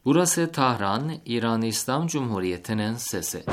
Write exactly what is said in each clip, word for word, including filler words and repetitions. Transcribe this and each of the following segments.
Burası Tahran, İran İslam Cumhuriyeti'nin sesi.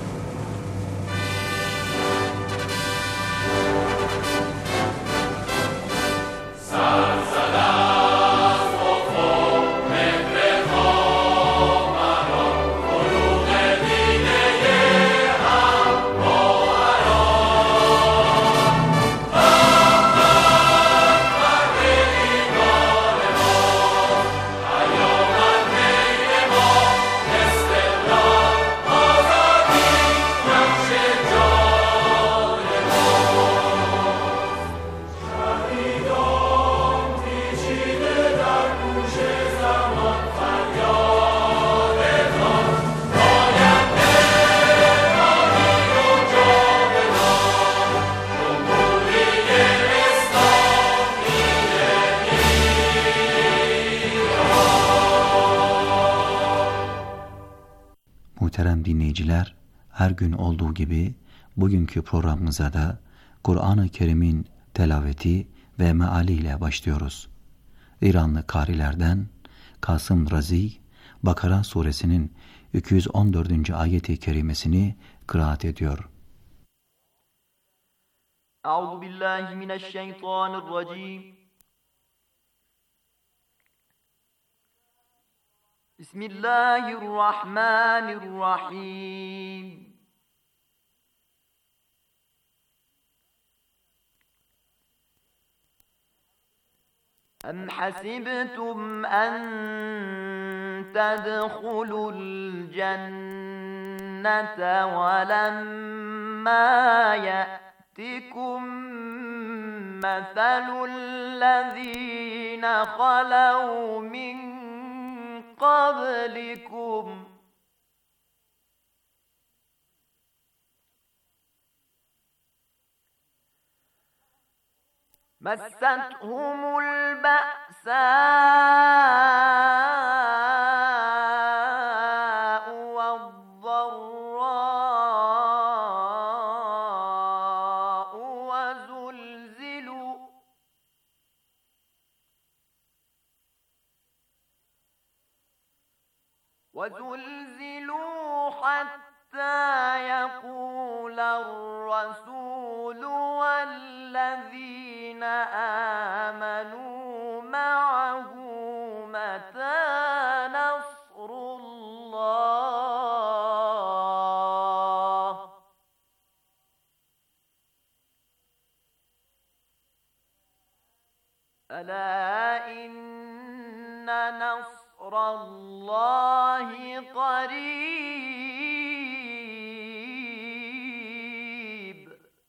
Muhterem dinleyiciler, her gün olduğu gibi bugünkü programımıza da Kur'an-ı Kerim'in telaveti ve mealiyle başlıyoruz. İranlı karilerden Kasım Razi, Bakara suresinin iki yüz on dördüncü ayeti kerimesini kıraat ediyor. Euzubillahimineşşeytanirracim. Bismillahirrahmanirrahim. Em hasibtum en tedhulul cennete ve lemma ye'tikum meselullezine halav min قبلكم مستهم البأساء والضراء وزلزلوا وزلزلوا حتى يقول الرسول والذين آمنوا معه متى نصر الله ألا إن نصر الله قريب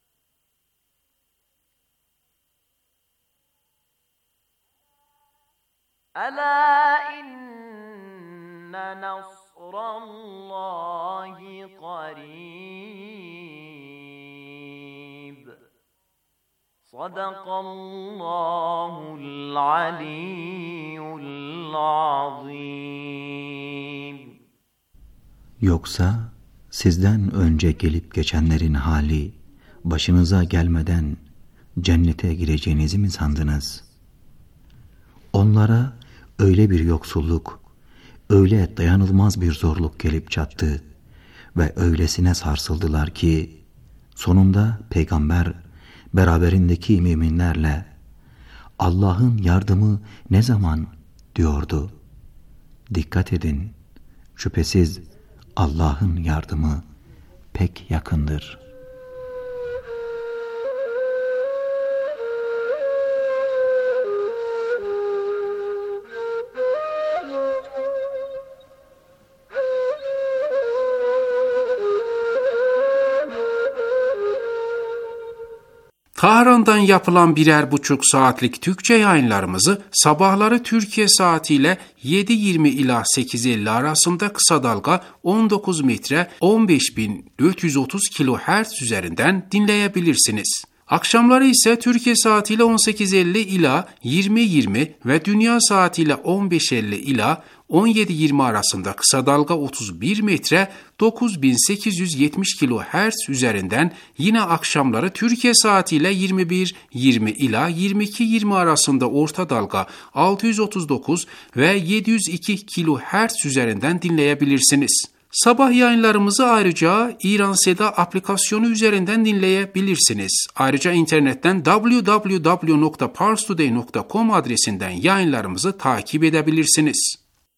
ألا إن نصر الله قريب صدق الله العلي العظيم. Yoksa sizden önce gelip geçenlerin hali başınıza gelmeden cennete gireceğinizi mi sandınız? Onlara öyle bir yoksulluk, öyle dayanılmaz bir zorluk gelip çattı ve öylesine sarsıldılar ki sonunda peygamber beraberindeki müminlerle Allah'ın yardımı ne zaman diyordu. Dikkat edin, şüphesiz Allah'ın yardımı pek yakındır. Tahran'dan yapılan birer buçuk saatlik Türkçe yayınlarımızı sabahları Türkiye saatiyle yedi yirmi ila sekiz elli arasında kısa dalga on dokuz metre on beş bin dört yüz otuz kilohertz üzerinden dinleyebilirsiniz. Akşamları ise Türkiye saatiyle on sekiz elli ila yirmi yirmi ve dünya saatiyle on beş elli ila on yedi yirmi arasında kısa dalga otuz bir metre dokuz bin sekiz yüz yetmiş kilohertz üzerinden, yine akşamları Türkiye saatiyle yirmi bir yirmi ila yirmi iki yirmi arasında orta dalga altı yüz otuz dokuz ve yedi yüz iki kilohertz üzerinden dinleyebilirsiniz. Sabah yayınlarımızı ayrıca İran Seda aplikasyonu üzerinden dinleyebilirsiniz. Ayrıca internetten double-u double-u double-u nokta parstoday nokta com adresinden yayınlarımızı takip edebilirsiniz.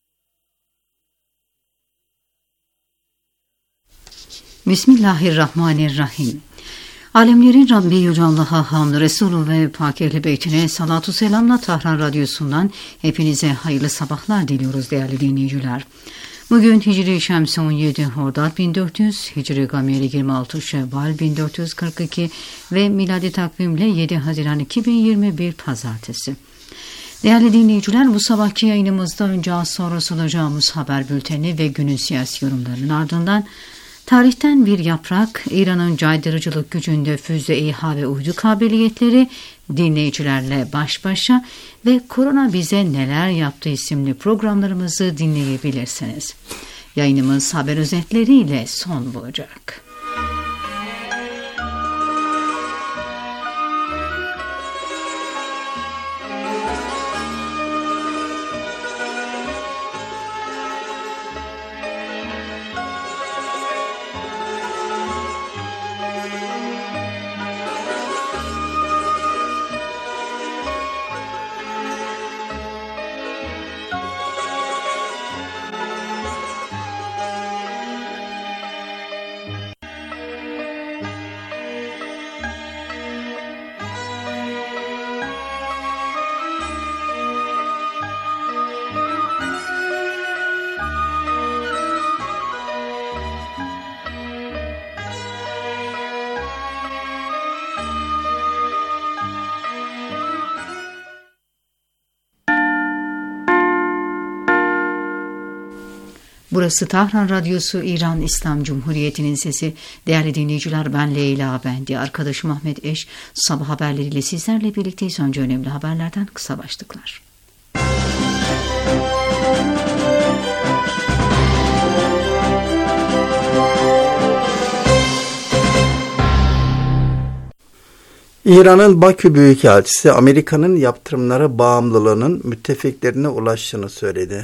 Bismillahirrahmanirrahim. Alemlerin Rabbi Yüce Allah'a hamd, Resulü ve Pak Ehl-i Beytine salatu selamla Tahran Radyosu'ndan hepinize hayırlı sabahlar diliyoruz değerli dinleyiciler. Bugün Hicri Şemsi on yedi Hordad bin dört yüz, Hicri Gameri yirmi altı Şevval bin dört yüz kırk iki ve miladi takvimle yedi Haziran iki bin yirmi bir Pazartesi. Değerli dinleyiciler, bu sabahki yayınımızda önce az sonra sunacağımız haber bülteni ve günün siyasi yorumlarının ardından tarihten bir yaprak, İran'ın caydırıcılık gücünde füze, İHA ve uydu kabiliyetleri, dinleyicilerle baş başa ve korona bize neler yaptı isimli programlarımızı dinleyebilirsiniz. Yayınımız haber özetleriyle son bulacak. Burası Tahran Radyosu, İran İslam Cumhuriyeti'nin sesi. Değerli dinleyiciler, ben Leyla Bendi, arkadaşım Ahmet Eş. Sabah haberleriyle sizlerle birlikteyiz. Önce önemli haberlerden kısa başlıklar. İran'ın Bakü Büyükelçisi Amerika'nın yaptırımlara bağımlılığının müttefiklerine ulaştığını söyledi.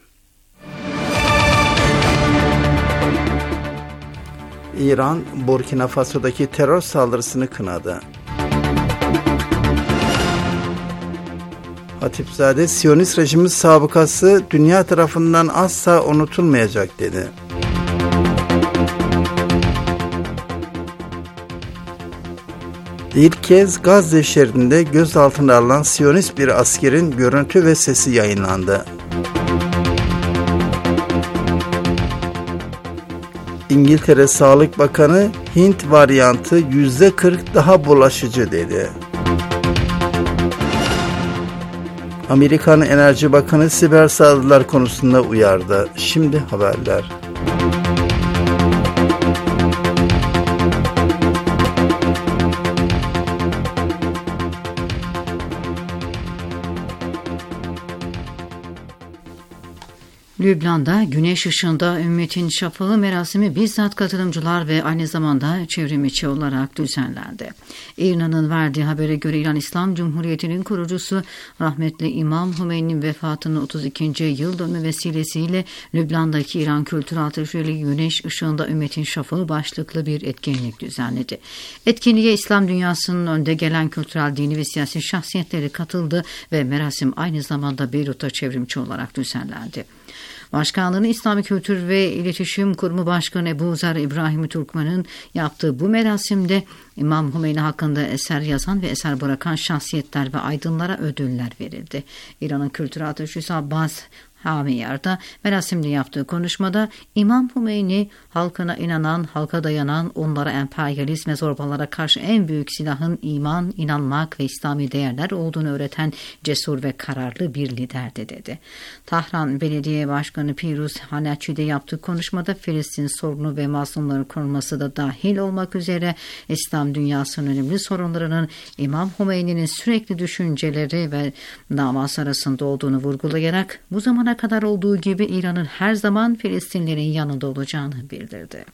İran, Burkina Faso'daki terör saldırısını kınadı. Hatipzade, Siyonist rejimin sabıkası dünya tarafından asla unutulmayacak dedi. İlk kez Gazze şeridinde gözaltına alınan Siyonist bir askerin görüntü ve sesi yayınlandı. İngiltere Sağlık Bakanı, Hint varyantı yüzde kırk daha bulaşıcı dedi. Amerikan Enerji Bakanı siber saldırılar konusunda uyardı. Şimdi haberler. Lübnan'da Güneş Işığında Ümmetin Şafağı merasimi bizzat katılımcılar ve aynı zamanda çevrimiçi olarak düzenlendi. İran'ın verdiği habere göre İran İslam Cumhuriyeti'nin kurucusu rahmetli İmam Hümeyni'nin vefatının otuz ikinci yıl dönümü vesilesiyle Lübnan'daki İran Kültür Ateşeli Güneş Işığında Ümmetin Şafağı başlıklı bir etkinlik düzenledi. Etkinliğe İslam dünyasının önde gelen kültürel, dini ve siyasi şahsiyetleri katıldı ve merasim aynı zamanda Beyrut'ta çevrimçi olarak düzenlendi. Başkanlığını İslami Kültür ve İletişim Kurumu Başkanı Ebu Zer İbrahim Türkmen'in yaptığı bu merasimde İmam Hümeyni hakkında eser yazan ve eser bırakan şahsiyetler ve aydınlara ödüller verildi. İran'ın kültür ateşisi Abbas Hamiyar'da merasimde yaptığı konuşmada İmam Hümeyni halkına inanan, halka dayanan, onlara emperyalizm ve zorbalara karşı en büyük silahın iman, inanmak ve İslami değerler olduğunu öğreten cesur ve kararlı bir liderdi dedi. Tahran Belediye Başkanı Piruz Hanaçi'de yaptığı konuşmada Filistin sorunu ve mazlumların korunması da dahil olmak üzere İslam dünyasının önemli sorunlarının İmam Hümeyni'nin sürekli düşünceleri ve davası arasında olduğunu vurgulayarak bu zamana zamana kadar olduğu gibi İran'ın her zaman Filistinlerin yanında olacağını bildirdi.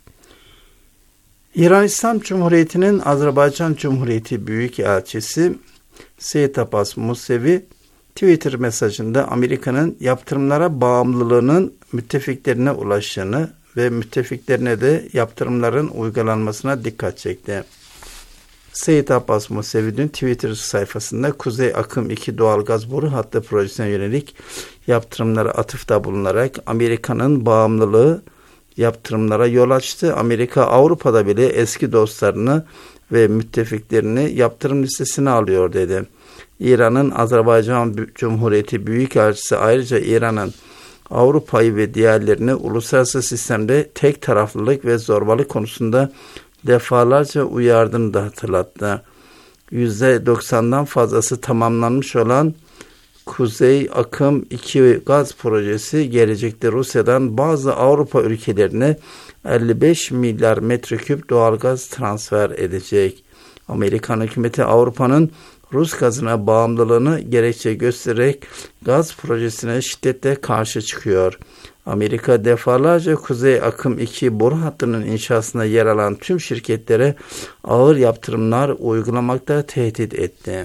İran İslam Cumhuriyeti'nin Azerbaycan Cumhuriyeti Büyükelçisi Seyyid Abbas Musevi Twitter mesajında Amerika'nın yaptırımlara bağımlılığının müttefiklerine ulaştığını ve müttefiklerine de yaptırımların uygulanmasına dikkat çekti. Seyyid Abbas Musevi'nin Twitter sayfasında Kuzey Akım iki doğalgaz boru hattı projesine yönelik yaptırımlara atıfta bulunarak Amerika'nın bağımlılığı yaptırımlara yol açtı. Amerika Avrupa'da bile eski dostlarını ve müttefiklerini yaptırım listesine alıyor dedi. İran'ın Azerbaycan Cumhuriyeti Büyükelçisi ayrıca İran'ın Avrupa'yı ve diğerlerini uluslararası sistemde tek taraflılık ve zorbalık konusunda defalarca uyardığını da hatırlattı. yüzde doksandan fazlası tamamlanmış olan Kuzey Akım iki gaz projesi gelecekte Rusya'dan bazı Avrupa ülkelerine elli beş milyar metreküp doğalgaz transfer edecek. Amerikan hükümeti Avrupa'nın Rus gazına bağımlılığını gerekçe göstererek gaz projesine şiddetle karşı çıkıyor. Amerika defalarca Kuzey Akım iki boru hattının inşasında yer alan tüm şirketlere ağır yaptırımlar uygulamakta tehdit etti.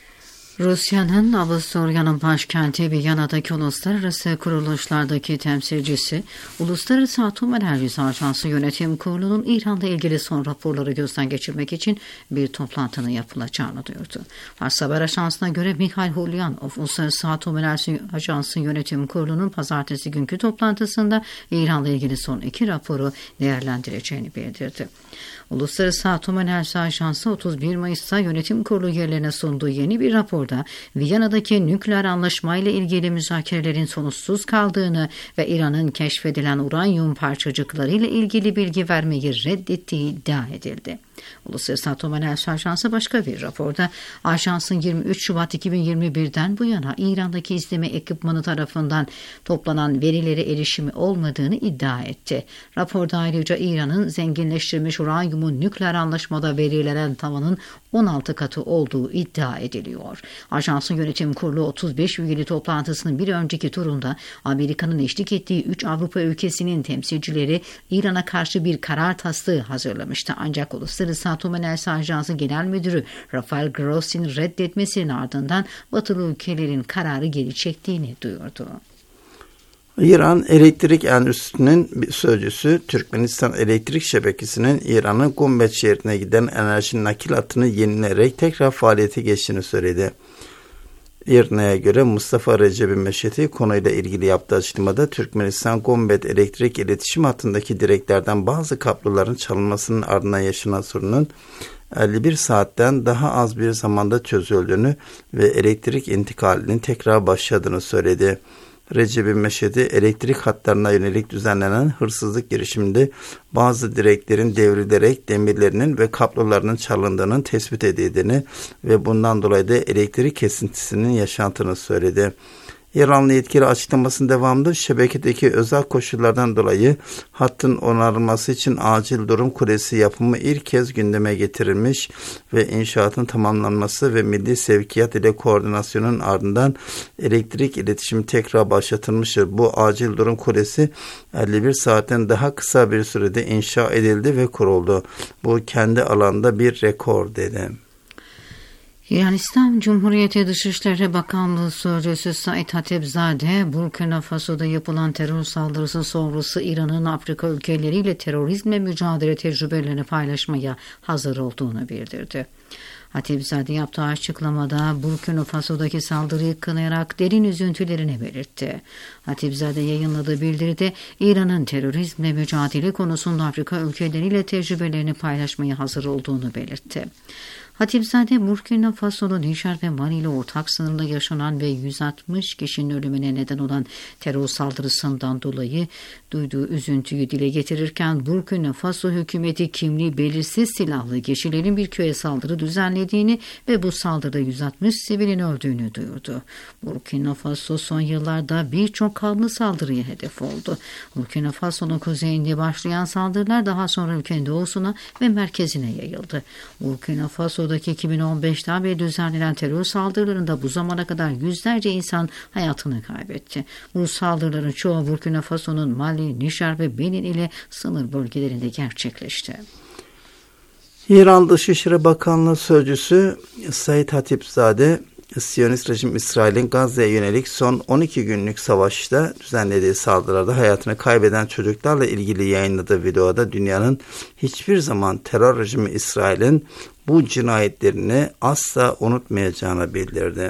Rusya'nın Avusturya'nın başkenti Viyana'daki uluslararası kuruluşlardaki temsilcisi, Uluslararası Atom Enerjisi Ajansı Yönetim Kurulu'nun İran'la ilgili son raporları gözden geçirmek için bir toplantının yapılacağını duyurdu. Fars Haber Ajansı'na göre Mikhail Hulyanov, Uluslararası Atom Enerjisi Ajansı Yönetim Kurulu'nun pazartesi günkü toplantısında İran'la ilgili son iki raporu değerlendireceğini bildirdi. Uluslararası Atom Enerjisi Ajansı otuz bir Mayıs'ta yönetim kurulu üyelerine sunduğu yeni bir raporda Viyana'daki nükleer anlaşmayla ilgili müzakerelerin sonuçsuz kaldığını ve İran'ın keşfedilen uranyum parçacıklarıyla ilgili bilgi vermeyi reddettiği iddia edildi. Uluslararası Atom Enerjisi Ajansı başka bir raporda ajansın yirmi üç Şubat iki bin yirmi birden bu yana İran'daki izleme ekipmanı tarafından toplanan verilere erişimi olmadığını iddia etti. Raporda ayrıca İran'ın zenginleştirilmiş uranyumun nükleer anlaşmada verilen tavanın on altı katı olduğu iddia ediliyor. Ajansın yönetim kurulu otuz beş üyeli toplantısının bir önceki turunda Amerika'nın eşlik ettiği üç Avrupa ülkesinin temsilcileri İran'a karşı bir karar taslağı hazırlamıştı. Ancak Uluslararası Atom Enerjisi Ajansı Genel Müdürü Rafael Grossi'nin reddetmesinin ardından batılı ülkelerin kararı geri çektiğini duyurdu. İran Elektrik Endüstrisi'nin bir sözcüsü Türkmenistan Elektrik Şebekesi'nin İran'ın Gumbet şehrine giden enerji nakil hattını yenileyerek tekrar faaliyete geçtiğini söyledi. İRNA'ya göre Mustafa Recep Meşheti konuyla ilgili yaptığı açıklamada Türkmenistan Gumbet elektrik iletişim hattındaki direklerden bazı kabloların çalınmasının ardından yaşanan sorunun elli bir saatten daha az bir zamanda çözüldüğünü ve elektrik intikalinin tekrar başladığını söyledi. Recep Meşhedi elektrik hatlarına yönelik düzenlenen hırsızlık girişiminde bazı direklerin devrilerek demirlerinin ve kablolarının çalındığının tespit edildiğini ve bundan dolayı da elektrik kesintisinin yaşandığını söyledi. İranlı yetkili açıklamasının devamında şebekedeki özel koşullardan dolayı hattın onarılması için acil durum kulesi yapımı ilk kez gündeme getirilmiş ve inşaatın tamamlanması ve milli sevkiyat ile koordinasyonun ardından elektrik iletişimi tekrar başlatılmıştır. Bu acil durum kulesi elli bir saatten daha kısa bir sürede inşa edildi ve kuruldu. Bu kendi alanda bir rekor dedi. İran İslam Cumhuriyeti Dışişleri Bakanlığı Sözcüsü Said Hatipzade, Burkina Faso'da yapılan terör saldırısı sonrası İran'ın Afrika ülkeleriyle terörizmle mücadele tecrübelerini paylaşmaya hazır olduğunu bildirdi. Hatipzade yaptığı açıklamada Burkina Faso'daki saldırıyı kınayarak derin üzüntülerini belirtti. Hatipzade yayınladığı bildiride İran'ın terörizmle mücadele konusunda Afrika ülkeleriyle tecrübelerini paylaşmaya hazır olduğunu belirtti. Hatipzade, Burkina Faso'nun Nijer ve Mali ile ortak sınırda yaşanan ve yüz altmış kişinin ölümüne neden olan terör saldırısından dolayı duyduğu üzüntüyü dile getirirken Burkina Faso hükümeti kimliği belirsiz silahlı kişilerin bir köye saldırı düzenlediğini ve bu saldırıda yüz altmış sivilin öldüğünü duyurdu. Burkina Faso son yıllarda birçok kanlı saldırıya hedef oldu. Burkina Faso'nun kuzeyinde başlayan saldırılar daha sonra ülkenin doğusuna ve merkezine yayıldı. Burkina Faso Doğu'daki iki bin on beşten beri düzenlenen terör saldırılarında bu zamana kadar yüzlerce insan hayatını kaybetti. Bu saldırıların çoğu Burkina Faso'nun Mali, Nijer ve Benin ile sınır bölgelerinde gerçekleşti. İran Dışişleri Bakanlığı Sözcüsü Said Hatipzade, Siyonist rejim İsrail'in Gazze'ye yönelik son on iki günlük savaşta düzenlediği saldırılarda hayatını kaybeden çocuklarla ilgili yayınladığı videoda dünyanın hiçbir zaman terör rejimi İsrail'in bu cinayetlerini asla unutmayacağını bildirdi.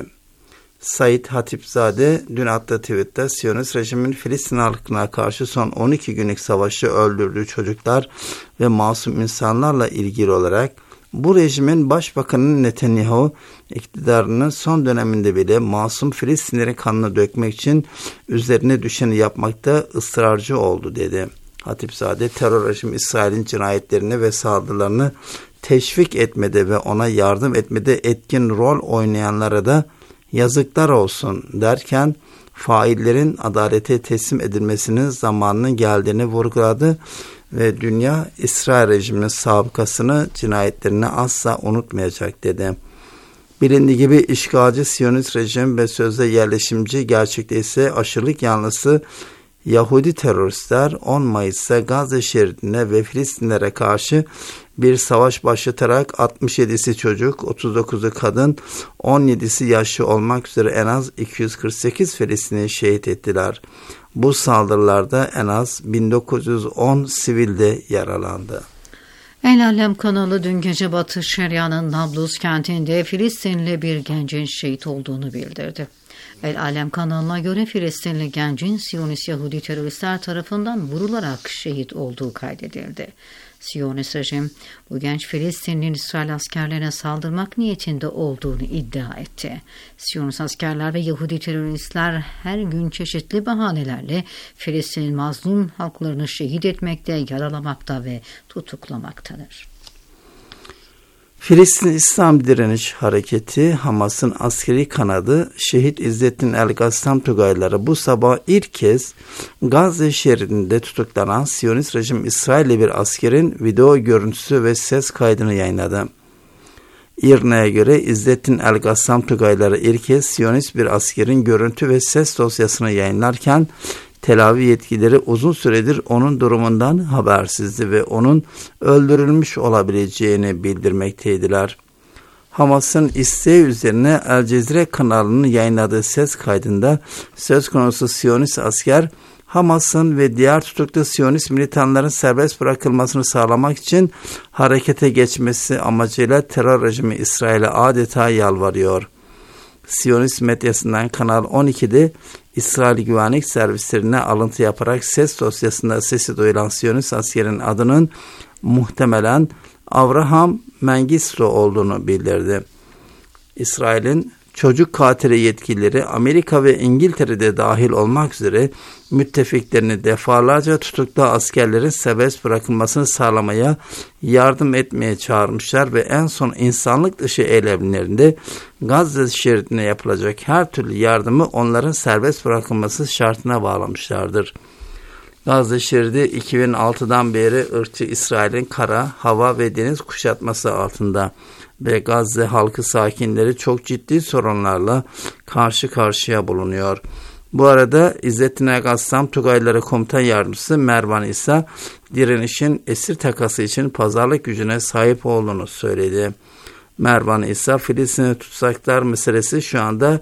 Said Hatipzade dün attığı tweette Siyonist rejimin Filistin halkına karşı son on iki günlük savaşı öldürdüğü çocuklar ve masum insanlarla ilgili olarak bu rejimin başbakanı Netanyahu iktidarının son döneminde bile masum Filistinlerin kanını dökmek için üzerine düşeni yapmakta ısrarcı oldu dedi. Hatipzade terör rejimi İsrail'in cinayetlerini ve saldırılarını teşvik etmede ve ona yardım etmede etkin rol oynayanlara da yazıklar olsun derken faillerin adalete teslim edilmesinin zamanının geldiğini vurguladı ve dünya İsrail rejiminin sabıkasını, cinayetlerini asla unutmayacak dedi. Bilindiği gibi işgalci Siyonist rejim ve sözde yerleşimci, gerçekte ise aşırılık yanlısı Yahudi teröristler on Mayıs'ta Gazze şeridine ve Filistinlere karşı bir savaş başlatarak altmış yedisi çocuk, otuz dokuzu kadın, on yedisi yaşlı olmak üzere en az iki yüz kırk sekiz Filistinli şehit ettiler. Bu saldırılarda en az bin dokuz yüz on sivil de yaralandı. El Alem kanalı dün gece Batı Şeria'nın Nablus kentinde Filistinli bir gencin şehit olduğunu bildirdi. El Alem kanalına göre Filistinli gencin Siyonist Yahudi teröristler tarafından vurularak şehit olduğu kaydedildi. Siyonist rejim bu genç Filistinli'nin İsrail askerlerine saldırmak niyetinde olduğunu iddia etti. Siyonist askerler ve Yahudi teröristler her gün çeşitli bahanelerle Filistin'in mazlum halklarını şehit etmekte, yaralamakta ve tutuklamaktadır. Filistin İslam Direniş Hareketi Hamas'ın askeri kanadı Şehit İzzettin El-Gassam Tugayları bu sabah ilk kez Gazze şeridinde tutuklanan Siyonist rejim İsrailli bir askerin video görüntüsü ve ses kaydını yayınladı. İRNA'ya göre İzzettin El-Gassam Tugayları ilk kez Siyonist bir askerin görüntü ve ses dosyasını yayınlarken Tel Aviv yetkilileri uzun süredir onun durumundan habersizdi ve onun öldürülmüş olabileceğini bildirmekteydiler. Hamas'ın isteği üzerine El Cezire kanalının yayınladığı ses kaydında söz konusu Siyonist asker, Hamas'ın ve diğer tutuklu Siyonist militanların serbest bırakılmasını sağlamak için harekete geçmesi amacıyla terör rejimi İsrail'e adeta yalvarıyor. Siyonist medyasından Kanal on iki'de İsrail güvenlik servislerine alıntı yaparak ses dosyasında sesi duyulan Siyonist askerin adının muhtemelen Avraham Mengistu olduğunu bildirdi. İsrail'in çocuk katili yetkilileri Amerika ve İngiltere'de dahil olmak üzere müttefiklerini defalarca tutuklu askerlerin serbest bırakılmasını sağlamaya yardım etmeye çağırmışlar ve en son insanlık dışı eylemlerinde Gazze şeridine yapılacak her türlü yardımı onların serbest bırakılması şartına bağlamışlardır. Gazze şeridi iki bin altı'dan beri ırkçı İsrail'in kara, hava ve deniz kuşatması altında ve Gazze halkı sakinleri çok ciddi sorunlarla karşı karşıya bulunuyor. Bu arada İzzettin El-Gassam Tugayları Komutan Yardımcısı Mervan İsa, direnişin esir takası için pazarlık gücüne sahip olduğunu söyledi. Mervan İsa, Filistin'i tutsaklar meselesi şu anda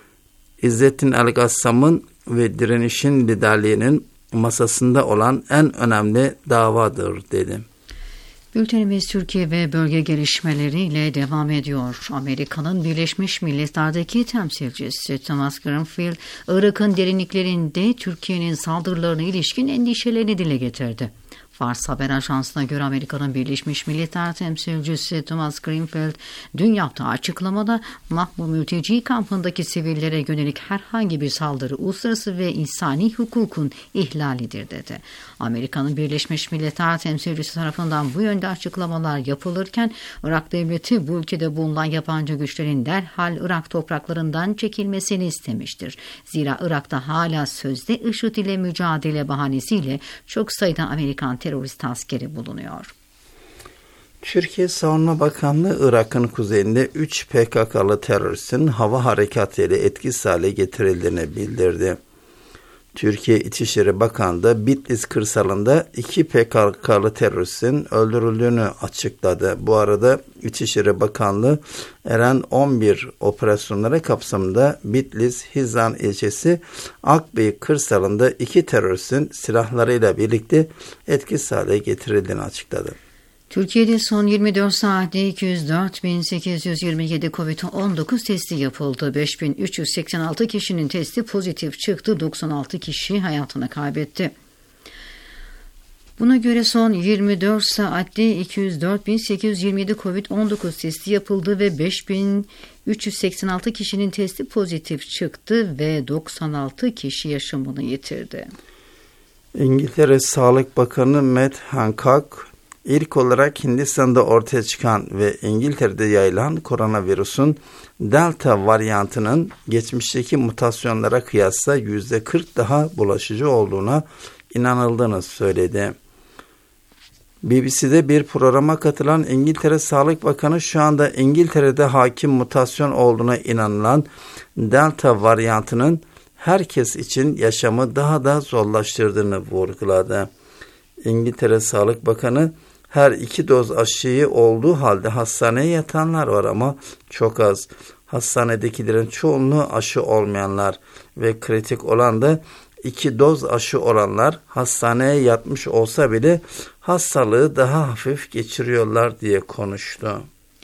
İzzettin El-Gassam'ın ve direnişin liderliğinin masasında olan en önemli davadır dedi. Bültenimiz Türkiye ve bölge gelişmeleriyle devam ediyor. Amerika'nın Birleşmiş Milletler'deki temsilcisi Thomas Greenfield, Irak'ın derinliklerinde Türkiye'nin saldırılarına ilişkin endişelerini dile getirdi. Fars Haber Ajansı'na göre Amerika'nın Birleşmiş Milletler temsilcisi Thomas Greenfield dün yaptığı açıklamada Mahmum mülteci kampındaki sivillere yönelik herhangi bir saldırı uluslararası ve insani hukukun ihlalidir dedi. Amerika'nın Birleşmiş Milletler temsilcisi tarafından bu yönde açıklamalar yapılırken Irak devleti bu ülkede bulunan yabancı güçlerin derhal Irak topraklarından çekilmesini istemiştir. Zira Irak'ta hala sözde IŞİD ile mücadele bahanesiyle çok sayıda Amerikan terörist askeri bulunuyor. Türkiye Savunma Bakanlığı Irak'ın kuzeyinde üç P K K'lı teröristin hava harekatı ile etkisiz hale getirildiğini bildirdi. Türkiye İçişleri Bakanlığı da Bitlis kırsalında iki P K K'lı teröristin öldürüldüğünü açıkladı. Bu arada İçişleri Bakanlığı Eren on bir operasyonları kapsamında Bitlis Hizan ilçesi Akbey kırsalında iki teröristin silahlarıyla birlikte etkisiz hale getirildiğini açıkladı. Türkiye'de son yirmi dört saatte iki yüz dört bin sekiz yüz yirmi yedi kovid on dokuz testi yapıldı. beş bin üç yüz seksen altı kişinin testi pozitif çıktı. doksan altı kişi hayatını kaybetti. Buna göre son yirmi dört saatte iki yüz dört bin sekiz yüz yirmi yedi kovid on dokuz testi yapıldı ve beş bin üç yüz seksen altı kişinin testi pozitif çıktı ve doksan altı kişi yaşamını yitirdi. İngiltere Sağlık Bakanı Matt Hancock, İlk olarak Hindistan'da ortaya çıkan ve İngiltere'de yayılan koronavirüsün Delta varyantının geçmişteki mutasyonlara kıyasla yüzde kırk daha bulaşıcı olduğuna inanıldığını söyledi. B B C'de bir programa katılan İngiltere Sağlık Bakanı şu anda İngiltere'de hakim mutasyon olduğuna inanılan Delta varyantının herkes için yaşamı daha da zorlaştırdığını vurguladı. İngiltere Sağlık Bakanı, her iki doz aşıyı olduğu halde hastaneye yatanlar var ama çok az. Hastanedekilerin çoğunluğu aşı olmayanlar ve kritik olan da iki doz aşı olanlar hastaneye yatmış olsa bile hastalığı daha hafif geçiriyorlar diye konuştu.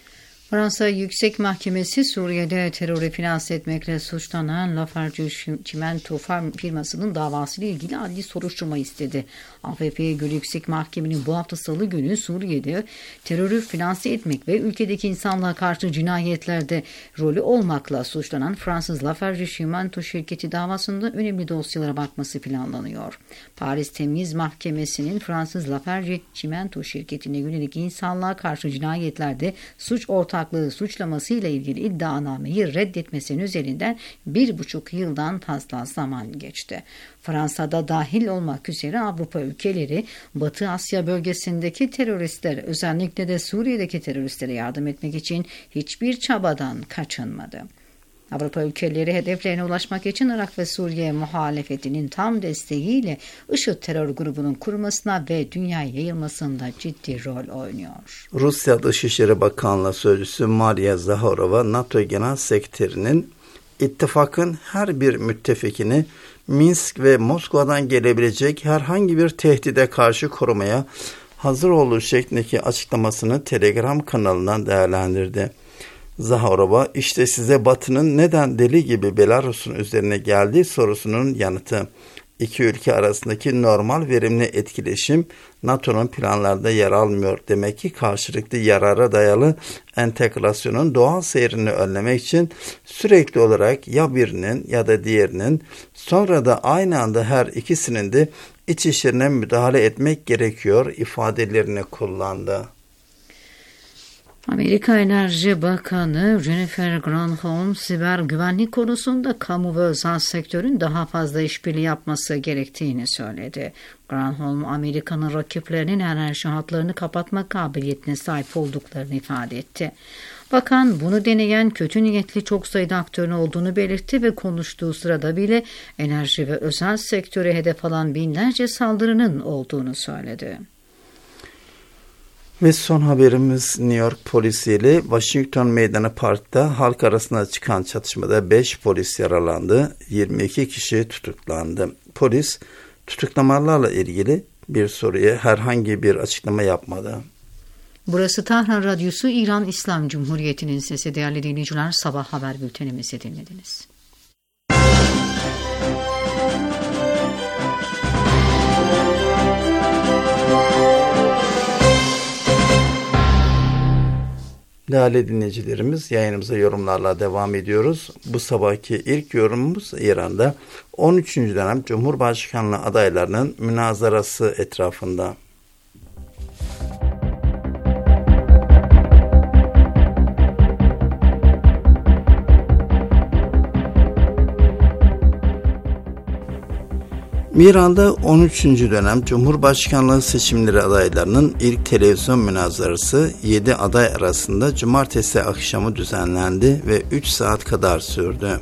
Fransa Yüksek Mahkemesi Suriye'de terörü finanse etmekle suçlanan Lafarge Çimento firmasının davasıyla ilgili adli soruşturma istedi. A F P'ye göre Yüksek Mahkemenin bu hafta Salı günü Suriye'de terörü finanse etmek ve ülkedeki insanlığa karşı cinayetlerde rolü olmakla suçlanan Fransız Lafarge Çimento şirketi davasında önemli dosyalara bakması planlanıyor. Paris Temiz Mahkemesi'nin Fransız Lafarge Çimento şirketine yönelik insanlığa karşı cinayetlerde suç ortaklığı suçlamasıyla ilgili iddianameyi reddetmesinin üzerinden bir buçuk yıldan fazla zaman geçti. Fransa'da dahil olmak üzere Avrupa ülkeleri Batı Asya bölgesindeki teröristler, özellikle de Suriye'deki teröristlere yardım etmek için hiçbir çabadan kaçınmadı. Avrupa ülkeleri hedeflerine ulaşmak için Irak ve Suriye muhalefetinin tam desteğiyle IŞİD terör grubunun kurulmasına ve dünyaya yayılmasında ciddi rol oynuyor. Rusya Dışişleri Bakanlığı Sözcüsü Maria Zakharova, NATO Genel Sekreterinin ittifakın her bir müttefikini Minsk ve Moskova'dan gelebilecek herhangi bir tehdide karşı korumaya hazır olduğu şeklindeki açıklamasını Telegram kanalından değerlendirdi. Zakharova, işte size Batı'nın neden deli gibi Belarus'un üzerine geldiği sorusunun yanıtı. İki ülke arasındaki normal verimli etkileşim NATO'nun planlarda yer almıyor. Demek ki karşılıklı yarara dayalı entegrasyonun doğal seyrini önlemek için sürekli olarak ya birinin ya da diğerinin, sonra da aynı anda her ikisinin de iç işlerine müdahale etmek gerekiyor ifadelerini kullandı. Amerika Enerji Bakanı Jennifer Granholm, siber güvenlik konusunda kamu ve özel sektörün daha fazla işbirliği yapması gerektiğini söyledi. Granholm, Amerika'nın rakiplerinin enerji hatlarını kapatma kabiliyetine sahip olduklarını ifade etti. Bakan, bunu deneyen kötü niyetli çok sayıda aktörün olduğunu belirtti ve konuştuğu sırada bile enerji ve özel sektöre hedef alan binlerce saldırının olduğunu söyledi. Ve son haberimiz New York polisiyle Washington Meydanı Park'ta halk arasında çıkan çatışmada beş polis yaralandı, yirmi iki kişi tutuklandı. Polis tutuklamalarla ilgili bir soruya herhangi bir açıklama yapmadı. Burası Tahran Radyosu, İran İslam Cumhuriyeti'nin sesi. Değerli dinleyiciler, sabah haber bültenimizi dinlediniz. Değerli dinleyicilerimiz, yayınımıza yorumlarla devam ediyoruz. Bu sabahki ilk yorumumuz İran'da on üçüncü dönem Cumhurbaşkanlığı adaylarının münazarası etrafında. İran'da on üçüncü dönem Cumhurbaşkanlığı seçimleri adaylarının ilk televizyon münazarası yedi aday arasında cumartesi akşamı düzenlendi ve üç saat kadar sürdü.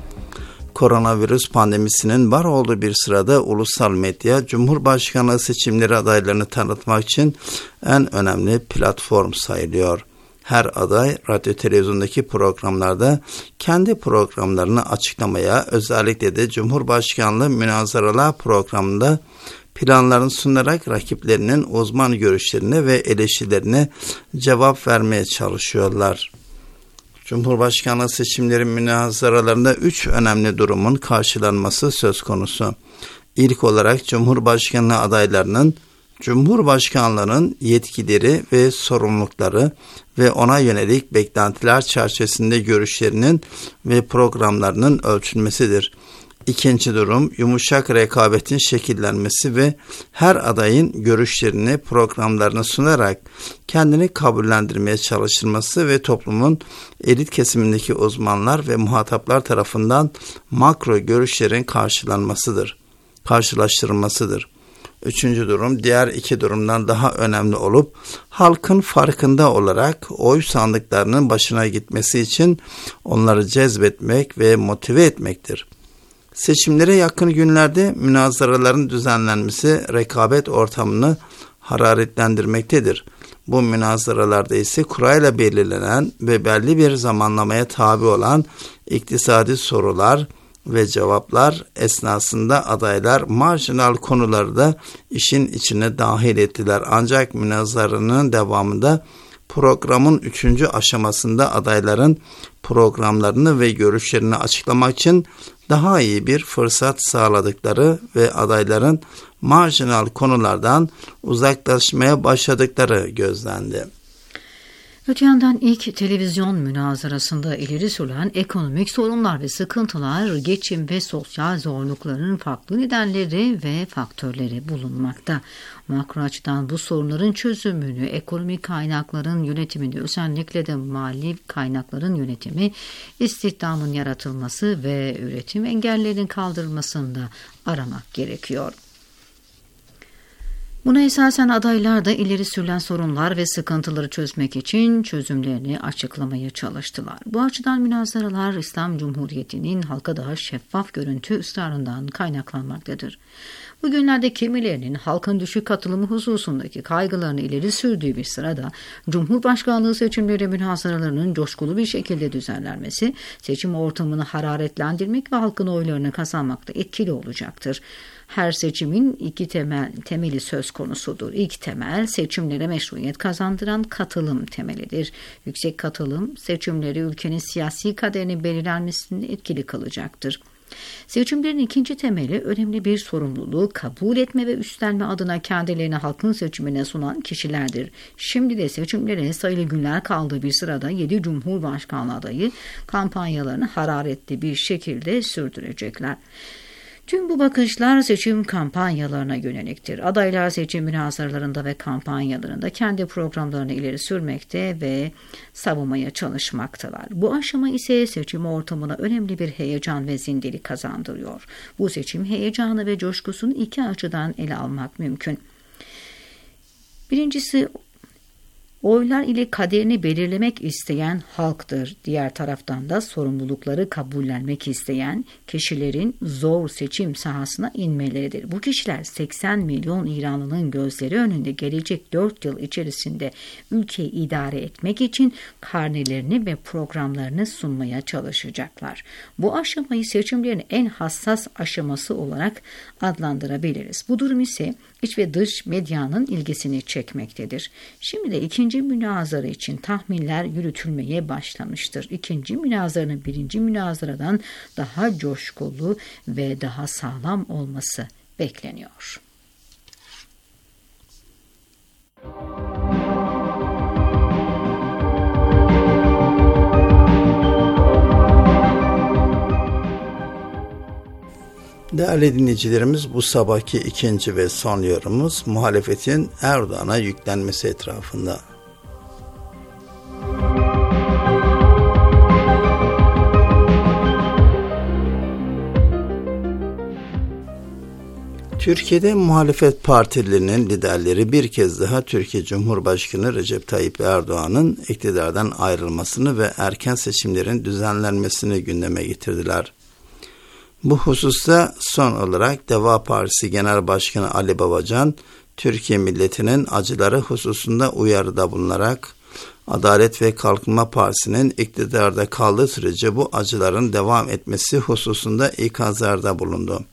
Koronavirüs pandemisinin var olduğu bir sırada ulusal medya Cumhurbaşkanlığı seçimleri adaylarını tanıtmak için en önemli platform sayılıyor. Her aday radyo televizyondaki programlarda kendi programlarını açıklamaya, özellikle de Cumhurbaşkanlığı münazaralar programında planlarını sunarak rakiplerinin uzman görüşlerine ve eleştirilerine cevap vermeye çalışıyorlar. Cumhurbaşkanlığı seçimleri münazaralarında üç önemli durumun karşılanması söz konusu. İlk olarak Cumhurbaşkanlığı adaylarının Cumhurbaşkanlığının yetkileri ve sorumlulukları ve ona yönelik beklentiler çerçevesinde görüşlerinin ve programlarının ölçülmesidir. İkinci durum, yumuşak rekabetin şekillenmesi ve her adayın görüşlerini, programlarını sunarak kendini kabullendirmeye çalışılması ve toplumun elit kesimindeki uzmanlar ve muhataplar tarafından makro görüşlerin karşılanmasıdır, karşılaştırılmasıdır. Üçüncü durum, diğer iki durumdan daha önemli olup halkın farkında olarak oy sandıklarının başına gitmesi için onları cezbetmek ve motive etmektir. Seçimlere yakın günlerde münazaraların düzenlenmesi rekabet ortamını hararetlendirmektedir. Bu münazaralarda ise kurayla belirlenen ve belli bir zamanlamaya tabi olan iktisadi sorular ve cevaplar esnasında adaylar marjinal konuları da işin içine dahil ettiler. Ancak münazaranın devamında programın üçüncü aşamasında adayların programlarını ve görüşlerini açıklamak için daha iyi bir fırsat sağladıkları ve adayların marjinal konulardan uzaklaşmaya başladıkları gözlendi. Öte yandan ilk televizyon münazarasında ileri sürülen ekonomik sorunlar ve sıkıntılar, geçim ve sosyal zorlukların farklı nedenleri ve faktörleri bulunmakta. Makro açıdan bu sorunların çözümünü, ekonomik kaynakların yönetimini, özellikle de mali kaynakların yönetimi, istihdamın yaratılması ve üretim engellerinin kaldırılmasında aramak gerekiyor. Buna esasen adaylar da ileri sürülen sorunlar ve sıkıntıları çözmek için çözümlerini açıklamaya çalıştılar. Bu açıdan münazaralar İslam Cumhuriyeti'nin halka daha şeffaf görüntü ısrarından kaynaklanmaktadır. Bugünlerde kimilerinin halkın düşük katılımı hususundaki kaygılarını ileri sürdüğü bir sırada Cumhurbaşkanlığı seçimleri münazaralarının coşkulu bir şekilde düzenlenmesi seçim ortamını hararetlendirmek ve halkın oylarını kazanmakta etkili olacaktır. Her seçimin iki temel temeli söz konusudur. İlk temel, seçimlere meşruiyet kazandıran katılım temelidir. Yüksek katılım seçimleri ülkenin siyasi kaderinin belirlenmesinde etkili kılacaktır. Seçimlerin ikinci temeli, önemli bir sorumluluğu kabul etme ve üstlenme adına kendilerini halkın seçimine sunan kişilerdir. Şimdi de seçimlere sayılı günler kaldığı bir sırada yedi Cumhurbaşkanlığı adayı kampanyalarını hararetli bir şekilde sürdürecekler. Tüm bu bakışlar seçim kampanyalarına yöneliktir. Adaylar seçim münazaralarında ve kampanyalarında kendi programlarını ileri sürmekte ve savunmaya çalışmaktalar. Bu aşama ise seçim ortamına önemli bir heyecan ve zindeli kazandırıyor. Bu seçim heyecanı ve coşkusunu iki açıdan ele almak mümkün. Birincisi, oylar ile kaderini belirlemek isteyen halktır. Diğer taraftan da sorumlulukları kabullenmek isteyen kişilerin zor seçim sahasına inmeleridir. Bu kişiler seksen milyon İranlı'nın gözleri önünde gelecek dört yıl içerisinde ülkeyi idare etmek için karnelerini ve programlarını sunmaya çalışacaklar. Bu aşamayı seçimlerin en hassas aşaması olarak adlandırabiliriz. Bu durum ise iç ve dış medyanın ilgisini çekmektedir. Şimdi de ikinci münazara için tahminler yürütülmeye başlamıştır. İkinci münazaranın birinci münazaradan daha coşkulu ve daha sağlam olması bekleniyor. Değerli dinleyicilerimiz, bu sabahki ikinci ve son yorumumuz muhalefetin Erdoğan'a yüklenmesi etrafında. Türkiye'de muhalefet partilerinin liderleri bir kez daha Türkiye Cumhurbaşkanı Recep Tayyip Erdoğan'ın iktidardan ayrılmasını ve erken seçimlerin düzenlenmesini gündeme getirdiler. Bu hususta son olarak Deva Partisi Genel Başkanı Ali Babacan, Türkiye milletinin acıları hususunda uyarıda bulunarak, Adalet ve Kalkınma Partisi'nin iktidarda kaldığı sürece bu acıların devam etmesi hususunda ikazlarda bulundu.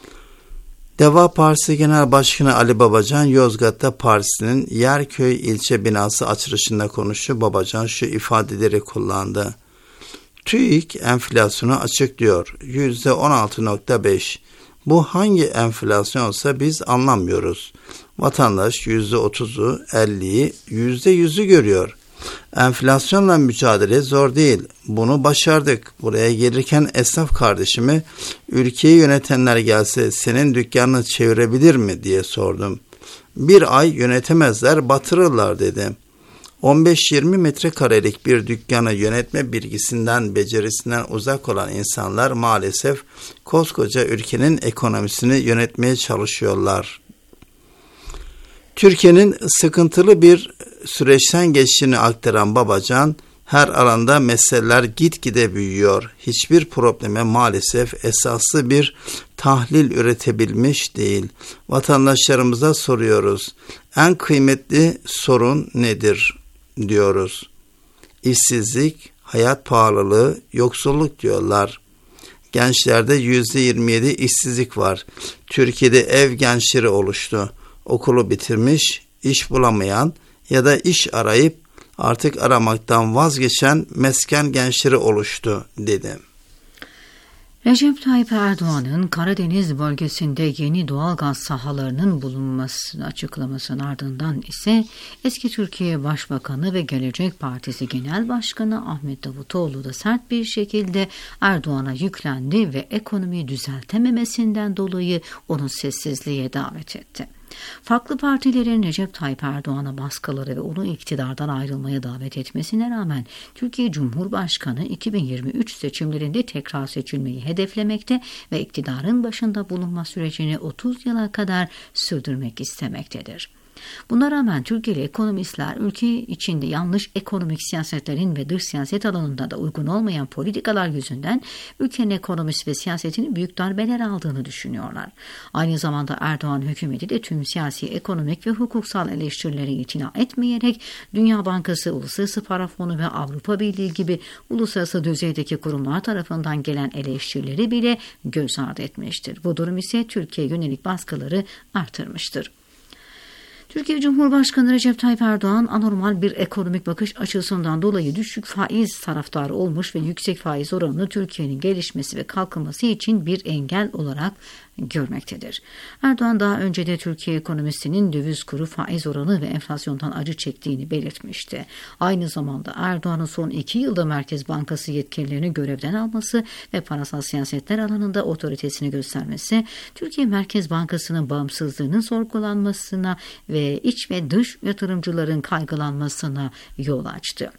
Deva Partisi Genel Başkanı Ali Babacan, Yozgat'ta partisinin Yerköy ilçe binası açılışında konuştu. Babacan şu ifadeleri kullandı. TÜİK enflasyonu açıklıyor. yüzde on altı nokta beş. Bu hangi enflasyonsa biz anlamıyoruz. Vatandaş yüzde otuzu, elliyi, yüzde yüzü görüyor. Enflasyonla mücadele zor değil. Bunu başardık. Buraya gelirken esnaf kardeşime ülkeyi yönetenler gelse senin dükkanını çevirebilir mi diye sordum. Bir ay yönetemezler, batırırlar dedi. on beş yirmi metrekarelik bir dükkanı yönetme bilgisinden, becerisinden uzak olan insanlar maalesef koskoca ülkenin ekonomisini yönetmeye çalışıyorlar. Türkiye'nin sıkıntılı bir süreçten geçtiğini aktaran Babacan, her alanda meseleler gitgide büyüyor. Hiçbir probleme maalesef esaslı bir tahlil üretebilmiş değil. Vatandaşlarımıza soruyoruz. En kıymetli sorun nedir diyoruz. İşsizlik, hayat pahalılığı, yoksulluk diyorlar. Gençlerde yüzde yirmi yedi işsizlik var. Türkiye'de ev gençleri oluştu. Okulu bitirmiş, iş bulamayan ya da iş arayıp artık aramaktan vazgeçen mesken gençleri oluştu dedi. Recep Tayyip Erdoğan'ın Karadeniz bölgesinde yeni doğalgaz sahalarının bulunmasını açıklamasının ardından ise eski Türkiye Başbakanı ve Gelecek Partisi Genel Başkanı Ahmet Davutoğlu da sert bir şekilde Erdoğan'a yüklendi ve ekonomiyi düzeltememesinden dolayı onu sessizliğe davet etti. Farklı partilerin Recep Tayyip Erdoğan'a baskıları ve onu iktidardan ayrılmaya davet etmesine rağmen Türkiye Cumhurbaşkanı iki bin yirmi üç seçimlerinde tekrar seçilmeyi hedeflemekte ve iktidarın başında bulunma sürecini otuz yıla kadar sürdürmek istemektedir. Buna rağmen Türkiye'li ekonomistler ülke içinde yanlış ekonomik siyasetlerin ve dış siyaset alanında da uygun olmayan politikalar yüzünden ülkenin ekonomisi ve siyasetinin büyük darbeler aldığını düşünüyorlar. Aynı zamanda Erdoğan hükümeti de tüm siyasi, ekonomik ve hukuksal eleştirileri itina etmeyerek Dünya Bankası, Uluslararası Para Fonu ve Avrupa Birliği gibi uluslararası düzeydeki kurumlar tarafından gelen eleştirileri bile göz ardı etmiştir. Bu durum ise Türkiye'ye yönelik baskıları artırmıştır. Türkiye Cumhurbaşkanı Recep Tayyip Erdoğan anormal bir ekonomik bakış açısından dolayı düşük faiz taraftarı olmuş ve yüksek faiz oranını Türkiye'nin gelişmesi ve kalkınması için bir engel olarak görmektedir. Erdoğan daha önce de Türkiye ekonomisinin döviz kuru, faiz oranı ve enflasyondan acı çektiğini belirtmişti. Aynı zamanda Erdoğan'ın son iki yılda Merkez Bankası yetkililerini görevden alması ve parasal siyasetler alanında otoritesini göstermesi, Türkiye Merkez Bankası'nın bağımsızlığının sorgulanmasına ve iç ve dış yatırımcıların kaygılanmasına yol açtı.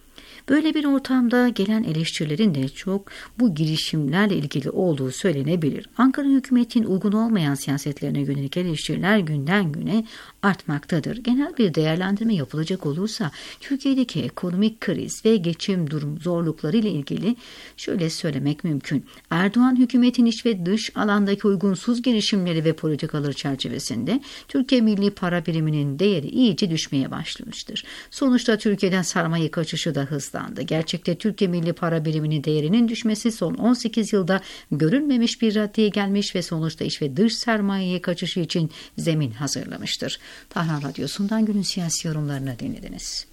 Böyle bir ortamda gelen eleştirilerin de çok bu girişimlerle ilgili olduğu söylenebilir. Ankara hükümetinin uygun olmayan siyasetlerine yönelik eleştiriler günden güne artmaktadır. Genel bir değerlendirme yapılacak olursa Türkiye'deki ekonomik kriz ve geçim durum zorlukları ile ilgili şöyle söylemek mümkün. Erdoğan hükümetin iç ve dış alandaki uygunsuz girişimleri ve politikaları çerçevesinde Türkiye milli para biriminin değeri iyice düşmeye başlamıştır. Sonuçta Türkiye'den sermaye kaçışı da hızlandı. Gerçekte Türkiye milli para biriminin değerinin düşmesi son on sekiz yılda görülmemiş bir raddeye gelmiş ve sonuçta iç ve dış sermayeye kaçışı için zemin hazırlamıştır. Tahran Radyosu'ndan günün siyasi yorumlarını dinlediniz.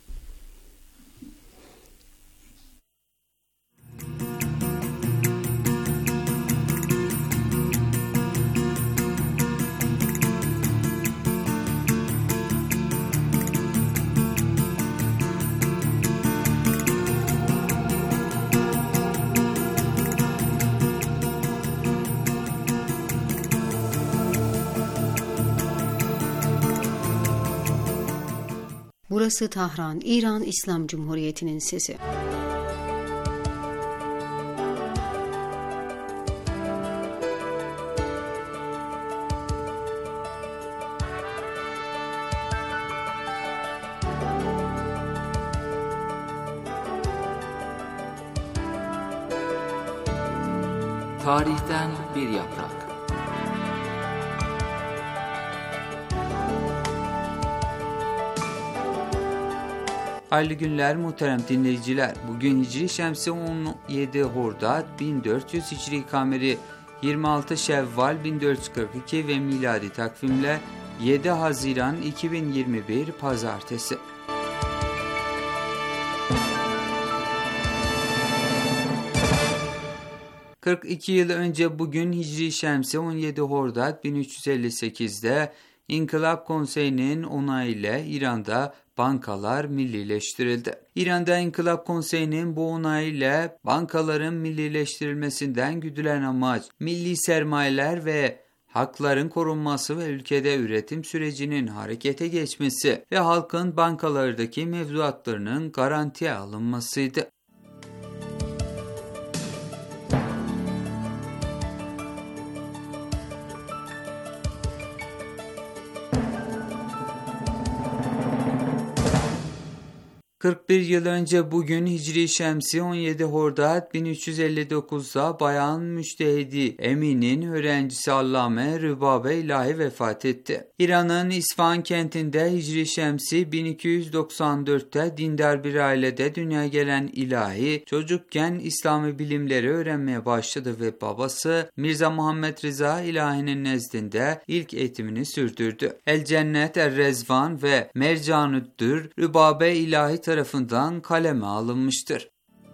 Burası Tahran, İran İslam Cumhuriyeti'nin sesi. Tarihten bir yaprak. Hayırlı günler muhterem dinleyiciler. Bugün Hicri Şemsi on yedi Hordad bin dört yüz Hicri Kameri yirmi altı Şevval bin dört yüz kırk iki ve miladi takvimle yedi Haziran iki bin yirmi bir Pazartesi. kırk iki yıl önce bugün Hicri Şemsi on yedi Hordad bin üç yüz elli sekizde İnkılap Konseyi'nin onayıyla İran'da bankalar millileştirildi. İran'da İnkılap Konseyi'nin bu onayıyla bankaların millileştirilmesinden güdülen amaç, milli sermayeler ve hakların korunması ve ülkede üretim sürecinin harekete geçmesi ve halkın bankalardaki mevduatlarının garantiye alınmasıydı. kırk bir yıl önce bugün Hicri Şemsi on yedi Hordad bin üç yüz elli dokuzda Bayan Müştehidi Emin'in öğrencisi Allame Rübabe İlahi vefat etti. İran'ın İsfahan kentinde Hicri Şemsi bin iki yüz doksan dörtte dindar bir ailede dünyaya gelen İlahi, çocukken İslami bilimleri öğrenmeye başladı ve babası Mirza Muhammed Rıza İlahi'nin nezdinde ilk eğitimini sürdürdü. El Cennet, Er Rezvan ve Mercanüddür Rübabe İlahi tarafından kaleme alınmıştır.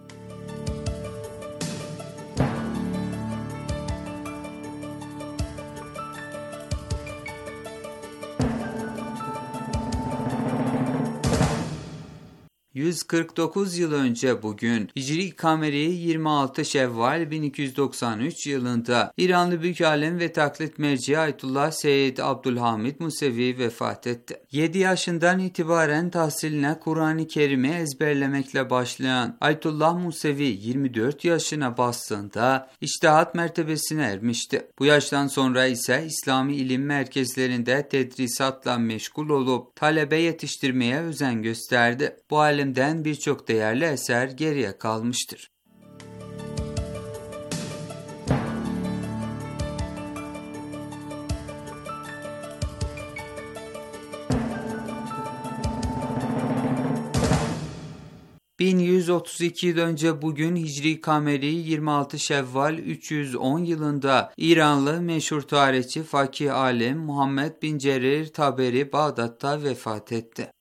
yüz kırk dokuz yıl önce bugün Hicri Kameri yirmi altı Şevval bin iki yüz doksan üç yılında İranlı büyükalem ve taklit merci Ayetullah Seyyid Abdülhamid Musevi vefat etti. yedi yaşından itibaren tahsiline Kur'an-ı Kerim'i ezberlemekle başlayan Ayetullah Musevi yirmi dört yaşına bastığında içtihat mertebesine ermişti. Bu yaştan sonra ise İslami ilim merkezlerinde tedrisatla meşgul olup talebe yetiştirmeye özen gösterdi. Bu alemden birçok değerli eser geriye kalmıştır. bin yüz otuz iki yıl önce bugün Hicri Kameri yirmi altı Şevval üç yüz on yılında İranlı meşhur tarihçi fakih alim Muhammed bin Cerir Taberi Bağdat'ta vefat etti.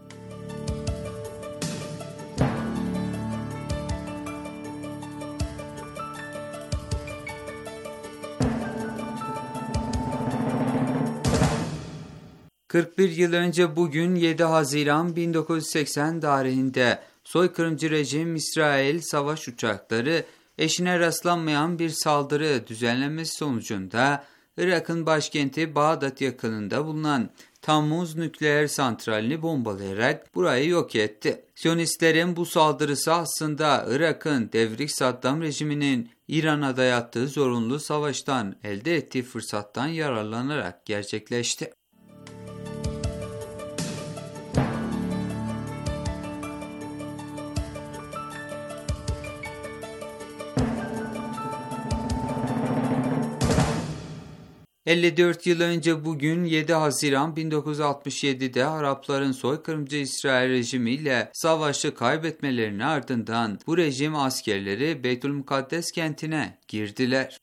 kırk bir yıl önce bugün yedi Haziran bin dokuz yüz seksen tarihinde soykırımcı rejim İsrail savaş uçakları eşine rastlanmayan bir saldırı düzenlemesi sonucunda Irak'ın başkenti Bağdat yakınında bulunan Tammuz nükleer santralini bombalayarak burayı yok etti. Siyonistlerin bu saldırısı aslında Irak'ın devrik Saddam rejiminin İran'a dayattığı zorunlu savaştan elde ettiği fırsattan yararlanarak gerçekleşti. elli dört yıl önce bugün yedi Haziran bin dokuz yüz altmış yedi'de Arapların soykırımcı İsrail rejimiyle savaşı kaybetmelerinin ardından bu rejim askerleri Beytülmukaddes kentine girdiler.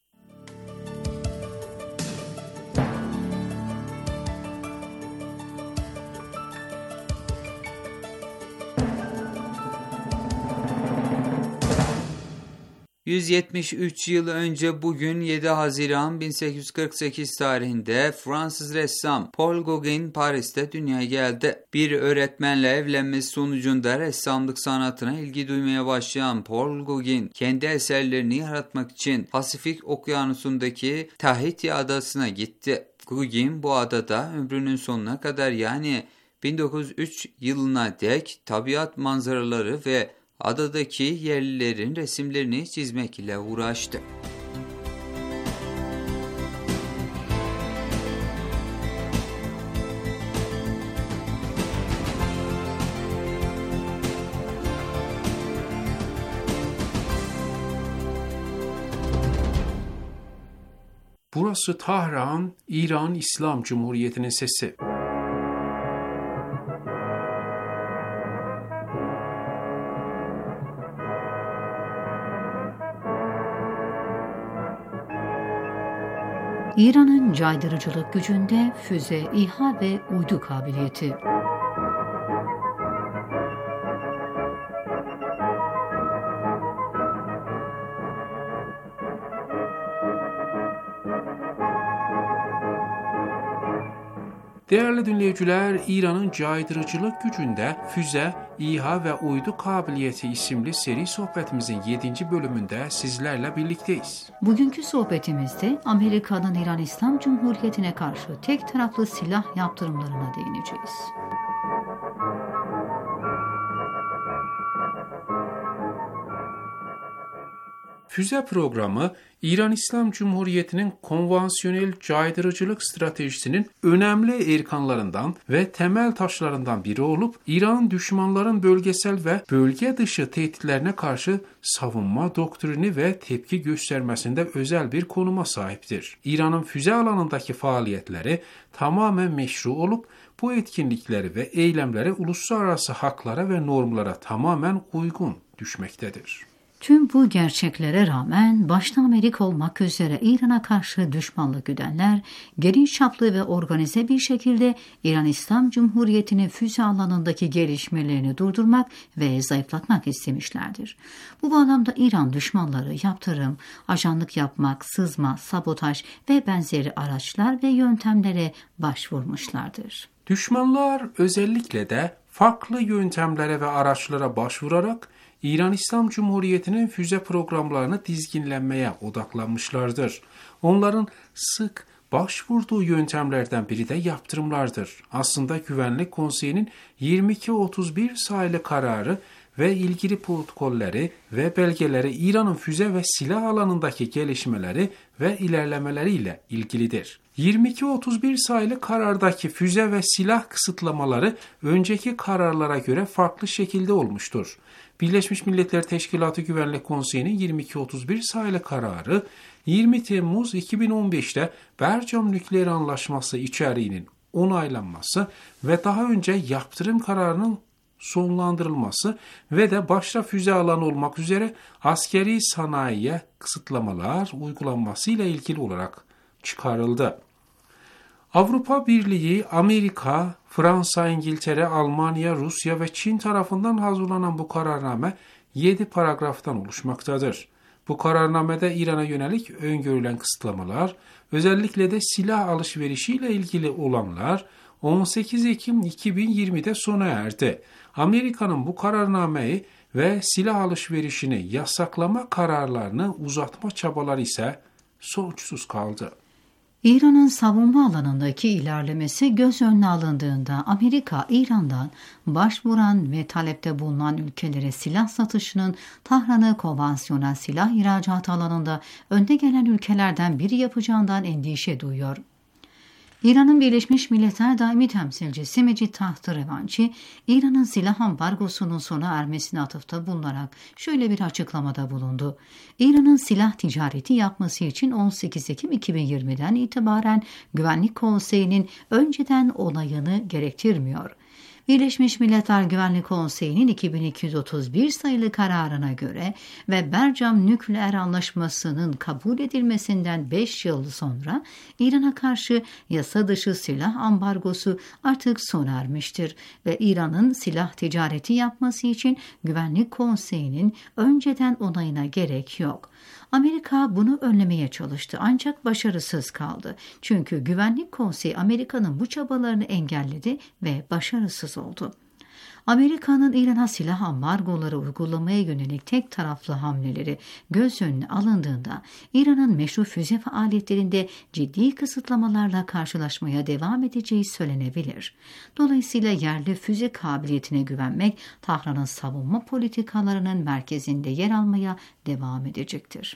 yüz yetmiş üç yıl önce bugün yedi Haziran bin sekiz yüz kırk sekiz tarihinde Fransız ressam Paul Gauguin Paris'te dünyaya geldi. Bir öğretmenle evlenmesi sonucunda ressamlık sanatına ilgi duymaya başlayan Paul Gauguin kendi eserlerini yaratmak için Pasifik Okyanusu'ndaki Tahiti adasına gitti. Gauguin bu adada ömrünün sonuna kadar yani bin dokuz yüz üç yılına dek tabiat manzaraları ve adadaki yerlilerin resimlerini çizmek ile uğraştı. Burası Tahran, İran İslam Cumhuriyeti'nin sesi. İran'ın caydırıcılık gücünde füze, İHA ve uydu kabiliyeti. Değerli dinleyiciler, İran'ın caydırıcılık gücünde füze, İHA ve uydu kabiliyeti isimli seri sohbetimizin yedinci bölümünde sizlerle birlikteyiz. Bugünkü sohbetimizde Amerika'nın İran İslam Cumhuriyeti'ne karşı tek taraflı silah yaptırımlarına değineceğiz. Füze programı, İran İslam Cumhuriyeti'nin konvansiyonel caydırıcılık stratejisinin önemli erkanlarından ve temel taşlarından biri olup, İran düşmanların bölgesel ve bölge dışı tehditlerine karşı savunma doktrini ve tepki göstermesinde özel bir konuma sahiptir. İran'ın füze alanındaki faaliyetleri tamamen meşru olup, bu etkinlikleri ve eylemleri uluslararası haklara ve normlara tamamen uygun düşmektedir. Tüm bu gerçeklere rağmen başta Amerika olmak üzere İran'a karşı düşmanlık güdenler geniş çaplı ve organize bir şekilde İran İslam Cumhuriyeti'nin füze alanındaki gelişmelerini durdurmak ve zayıflatmak istemişlerdir. Bu bağlamda İran düşmanları yaptırım, ajanlık yapmak, sızma, sabotaj ve benzeri araçlar ve yöntemlere başvurmuşlardır. Düşmanlar özellikle de farklı yöntemlere ve araçlara başvurarak İran İslam Cumhuriyeti'nin füze programlarını dizginlenmeye odaklanmışlardır. Onların sık başvurduğu yöntemlerden biri de yaptırımlardır. Aslında Güvenlik Konseyi'nin yirmi iki otuz bir sayılı kararı ve ilgili protokolleri ve belgeleri İran'ın füze ve silah alanındaki gelişmeleri ve ilerlemeleriyle ilgilidir. yirmi iki otuz bir sayılı karardaki füze ve silah kısıtlamaları önceki kararlara göre farklı şekilde olmuştur. Birleşmiş Milletler Teşkilatı Güvenlik Konseyi'nin yirmi iki otuz bir sayılı kararı yirmi Temmuz iki bin on beşte Bercam Nükleer Anlaşması içeriğinin onaylanması ve daha önce yaptırım kararının sonlandırılması ve de başta füze alanı olmak üzere askeri sanayiye kısıtlamalar uygulanması ile ilgili olarak çıkarıldı. Avrupa Birliği, Amerika, Fransa, İngiltere, Almanya, Rusya ve Çin tarafından hazırlanan bu kararname yedi paragraftan oluşmaktadır. Bu kararnamede İran'a yönelik öngörülen kısıtlamalar, özellikle de silah alışverişiyle ilgili olanlar on sekiz Ekim iki bin yirmide sona erdi. Amerika'nın bu kararnameyi ve silah alışverişini yasaklama kararlarını uzatma çabaları ise sonuçsuz kaldı. İran'ın savunma alanındaki ilerlemesi göz önüne alındığında Amerika, İran'dan başvuran ve talepte bulunan ülkelere silah satışının Tahran'ı konvansiyonel silah ihracatı alanında önde gelen ülkelerden biri yapacağından endişe duyuyor. İran'ın Birleşmiş Milletler Daimi Temsilcisi Mecid Tahtı Revanchi, İran'ın silah ambargosunun sona ermesine atıfta bulunarak şöyle bir açıklamada bulundu. İran'ın silah ticareti yapması için on sekiz Ekim iki bin yirmiden itibaren Güvenlik Konseyi'nin önceden onayını gerektirmiyor. Birleşmiş Milletler Güvenlik Konseyi'nin iki bin iki yüz otuz bir sayılı kararına göre ve Bercam Nükleer Anlaşması'nın kabul edilmesinden beş yıl sonra İran'a karşı yasa dışı silah ambargosu artık sona ermiştir ve İran'ın silah ticareti yapması için Güvenlik Konseyi'nin önceden onayına gerek yok. Amerika bunu önlemeye çalıştı ancak başarısız kaldı. Çünkü Güvenlik Konseyi Amerika'nın bu çabalarını engelledi ve başarısız oldu. Amerika'nın İran'a silah ambargoları uygulamaya yönelik tek taraflı hamleleri göz önüne alındığında İran'ın meşru füze faaliyetlerinde ciddi kısıtlamalarla karşılaşmaya devam edeceği söylenebilir. Dolayısıyla yerli füze kabiliyetine güvenmek Tahran'ın savunma politikalarının merkezinde yer almaya devam edecektir.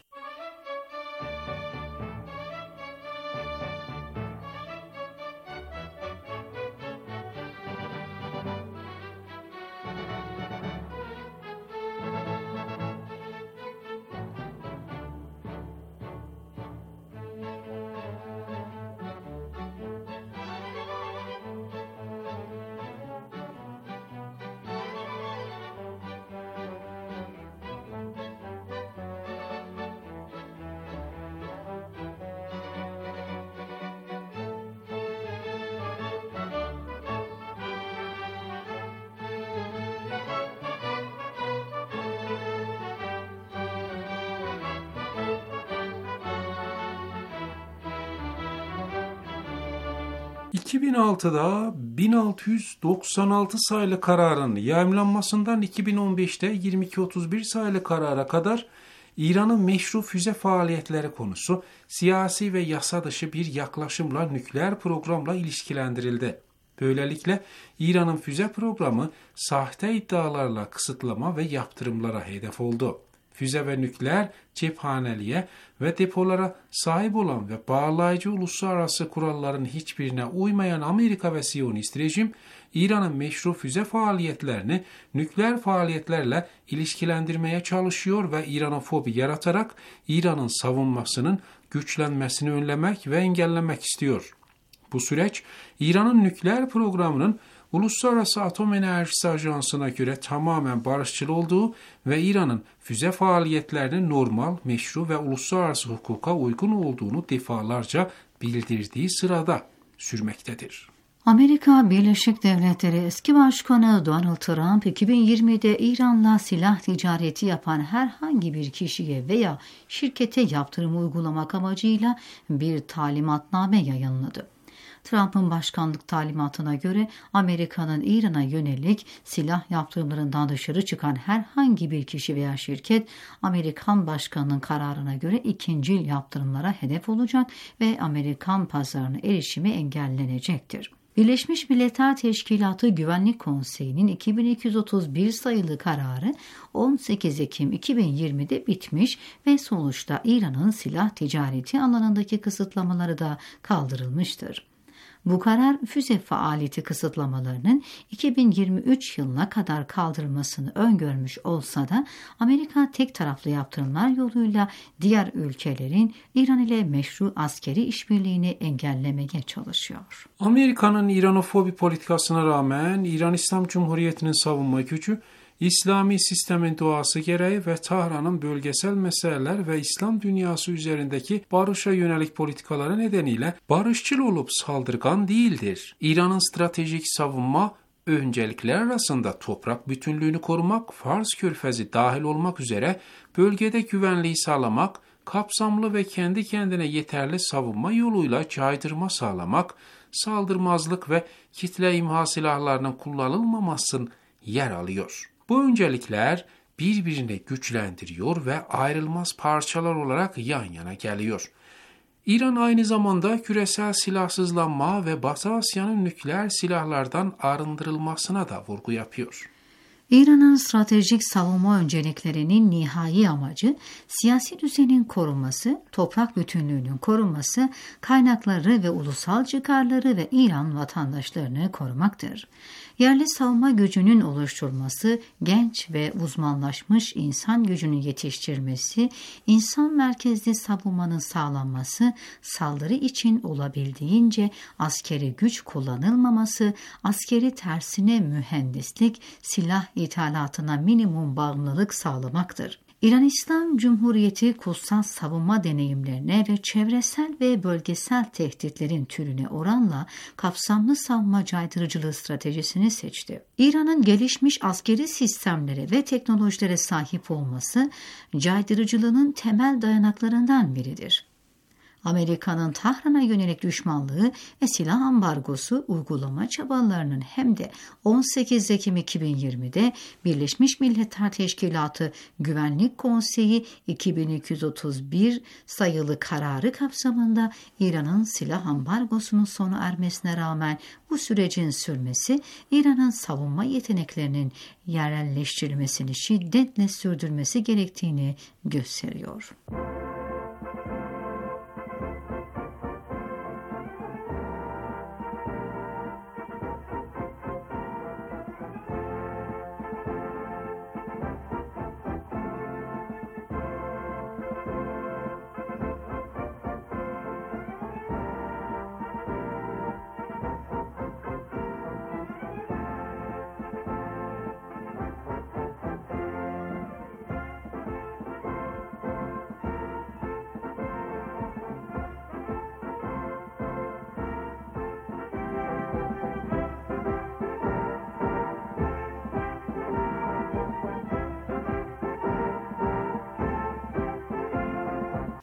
iki bin altıda bin altı yüz doksan altı sayılı kararın yayımlanmasından iki bin on beşte yirmi iki otuz bir sayılı karara kadar İran'ın meşru füze faaliyetleri konusu siyasi ve yasa dışı bir yaklaşımla nükleer programla ilişkilendirildi. Böylelikle İran'ın füze programı sahte iddialarla kısıtlama ve yaptırımlara hedef oldu. Füze ve nükleer cephaneliğe ve depolara sahip olan ve bağlayıcı uluslararası kuralların hiçbirine uymayan Amerika ve Siyonist rejim, İran'ın meşru füze faaliyetlerini nükleer faaliyetlerle ilişkilendirmeye çalışıyor ve İranofobi yaratarak İran'ın savunmasının güçlenmesini önlemek ve engellemek istiyor. Bu süreç, İran'ın nükleer programının Uluslararası Atom Enerjisi Ajansı'na göre tamamen barışçıl olduğu ve İran'ın füze faaliyetlerinin normal, meşru ve uluslararası hukuka uygun olduğunu defalarca bildirdiği sırada sürmektedir. Amerika Birleşik Devletleri eski başkanı Donald Trump iki bin yirmide İran'la silah ticareti yapan herhangi bir kişiye veya şirkete yaptırım uygulamak amacıyla bir talimatname yayınladı. Trump'ın başkanlık talimatına göre Amerika'nın İran'a yönelik silah yaptırımlarından dışarı çıkan herhangi bir kişi veya şirket Amerikan başkanının kararına göre ikincil yaptırımlara hedef olacak ve Amerikan pazarına erişimi engellenecektir. Birleşmiş Milletler Teşkilatı Güvenlik Konseyi'nin iki bin iki yüz otuz bir sayılı kararı on sekiz Ekim iki bin yirmide bitmiş ve sonuçta İran'ın silah ticareti alanındaki kısıtlamaları da kaldırılmıştır. Bu karar füze faaliyeti kısıtlamalarının iki bin yirmi üç yılına kadar kaldırılmasını öngörmüş olsa da Amerika tek taraflı yaptırımlar yoluyla diğer ülkelerin İran ile meşru askeri işbirliğini engellemeye çalışıyor. Amerika'nın İranofobi politikasına rağmen İran İslam Cumhuriyeti'nin savunma gücü, İslami sistemin doğası gereği ve Tahran'ın bölgesel meseleler ve İslam dünyası üzerindeki barışa yönelik politikaları nedeniyle barışçıl olup saldırgan değildir. İran'ın stratejik savunma öncelikler arasında toprak bütünlüğünü korumak, Fars Körfezi dahil olmak üzere bölgede güvenliği sağlamak, kapsamlı ve kendi kendine yeterli savunma yoluyla caydırma sağlamak, saldırmazlık ve kitle imha silahlarının kullanılmamasının yer alıyor. Bu öncelikler birbirini güçlendiriyor ve ayrılmaz parçalar olarak yan yana geliyor. İran aynı zamanda küresel silahsızlanma ve Batı Asya'nın nükleer silahlardan arındırılmasına da vurgu yapıyor. İran'ın stratejik savunma önceliklerinin nihai amacı siyasi düzenin korunması, toprak bütünlüğünün korunması, kaynakları ve ulusal çıkarları ve İran vatandaşlarını korumaktır. Yerli savunma gücünün oluşturulması, genç ve uzmanlaşmış insan gücünün yetiştirilmesi, insan merkezli savunmanın sağlanması, saldırı için olabildiğince askeri güç kullanılmaması, askeri tersine mühendislik, silah ithalatına minimum bağımlılık sağlamaktır. İran İslam Cumhuriyeti kutsal savunma deneyimlerine ve çevresel ve bölgesel tehditlerin türüne oranla kapsamlı savunma caydırıcılığı stratejisini seçti. İran'ın gelişmiş askeri sistemlere ve teknolojilere sahip olması caydırıcılığının temel dayanaklarından biridir. Amerika'nın Tahran'a yönelik düşmanlığı ve silah ambargosu uygulama çabalarının hem de on sekiz Ekim iki bin yirmide Birleşmiş Milletler Teşkilatı Güvenlik Konseyi iki bin iki yüz otuz bir sayılı kararı kapsamında İran'ın silah ambargosunun sona ermesine rağmen bu sürecin sürmesi, İran'ın savunma yeteneklerinin yerelleştirilmesini şiddetle sürdürmesi gerektiğini gösteriyor.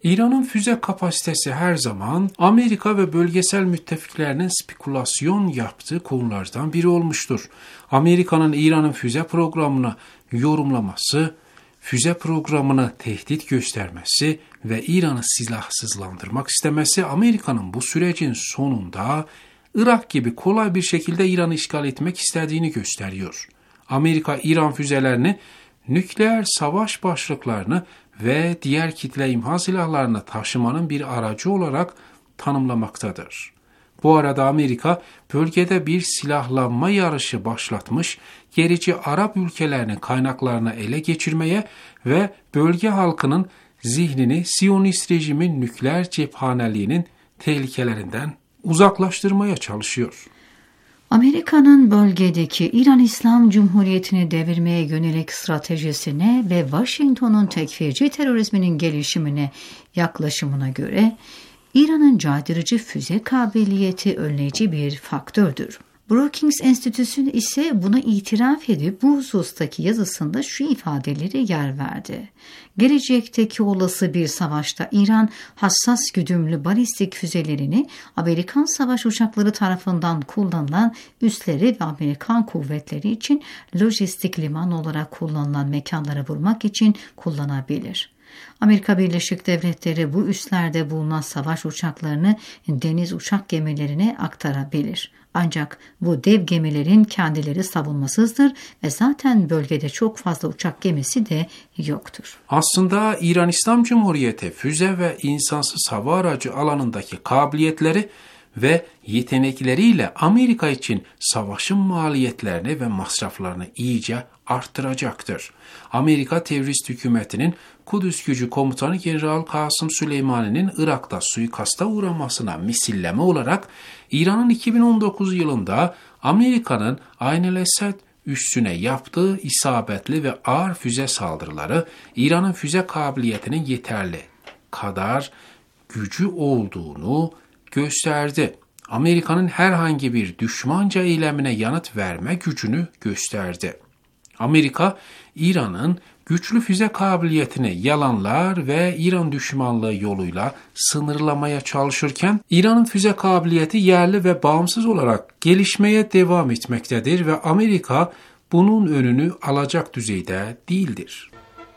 İran'ın füze kapasitesi her zaman Amerika ve bölgesel müttefiklerinin spekülasyon yaptığı konulardan biri olmuştur. Amerika'nın İran'ın füze programını yorumlaması, füze programına tehdit göstermesi ve İran'ı silahsızlandırmak istemesi Amerika'nın bu sürecin sonunda Irak gibi kolay bir şekilde İran'ı işgal etmek istediğini gösteriyor. Amerika İran füzelerini nükleer savaş başlıklarını ve diğer kitle imha silahlarını taşımanın bir aracı olarak tanımlamaktadır. Bu arada Amerika bölgede bir silahlanma yarışı başlatmış, gerici Arap ülkelerinin kaynaklarını ele geçirmeye ve bölge halkının zihnini Siyonist rejimin nükleer cephaneliğinin tehlikelerinden uzaklaştırmaya çalışıyor. Amerika'nın bölgedeki İran İslam Cumhuriyeti'ni devirmeye yönelik stratejisine ve Washington'un tekfirci terörizminin gelişimine yaklaşımına göre İran'ın caydırıcı füze kabiliyeti önleyici bir faktördür. Brookings Enstitüsü ise buna itiraf edip bu husustaki yazısında şu ifadeleri yer verdi. Gelecekteki olası bir savaşta İran hassas güdümlü balistik füzelerini Amerikan savaş uçakları tarafından kullanılan üsleri ve Amerikan kuvvetleri için lojistik liman olarak kullanılan mekanlara vurmak için kullanabilir. Amerika Birleşik Devletleri bu üslerde bulunan savaş uçaklarını deniz uçak gemilerine aktarabilir. Ancak bu dev gemilerin kendileri savunmasızdır ve zaten bölgede çok fazla uçak gemisi de yoktur. Aslında İran İslam Cumhuriyeti füze ve insansız hava aracı alanındaki kabiliyetleri ve yetenekleriyle Amerika için savaşın maliyetlerini ve masraflarını iyice arttıracaktır. Amerika terörist hükümetinin Kudüs Gücü Komutanı General Kasım Süleymani'nin Irak'ta suikasta uğramasına misilleme olarak İran'ın iki bin on dokuz yılında Amerika'nın Ayn el-Esed üssüne yaptığı isabetli ve ağır füze saldırıları İran'ın füze kabiliyetinin yeterli kadar gücü olduğunu gösterdi. Amerika'nın herhangi bir düşmanca eylemine yanıt verme gücünü gösterdi. Amerika, İran'ın güçlü füze kabiliyetini yalanlar ve İran düşmanlığı yoluyla sınırlamaya çalışırken, İran'ın füze kabiliyeti yerli ve bağımsız olarak gelişmeye devam etmektedir ve Amerika bunun önünü alacak düzeyde değildir.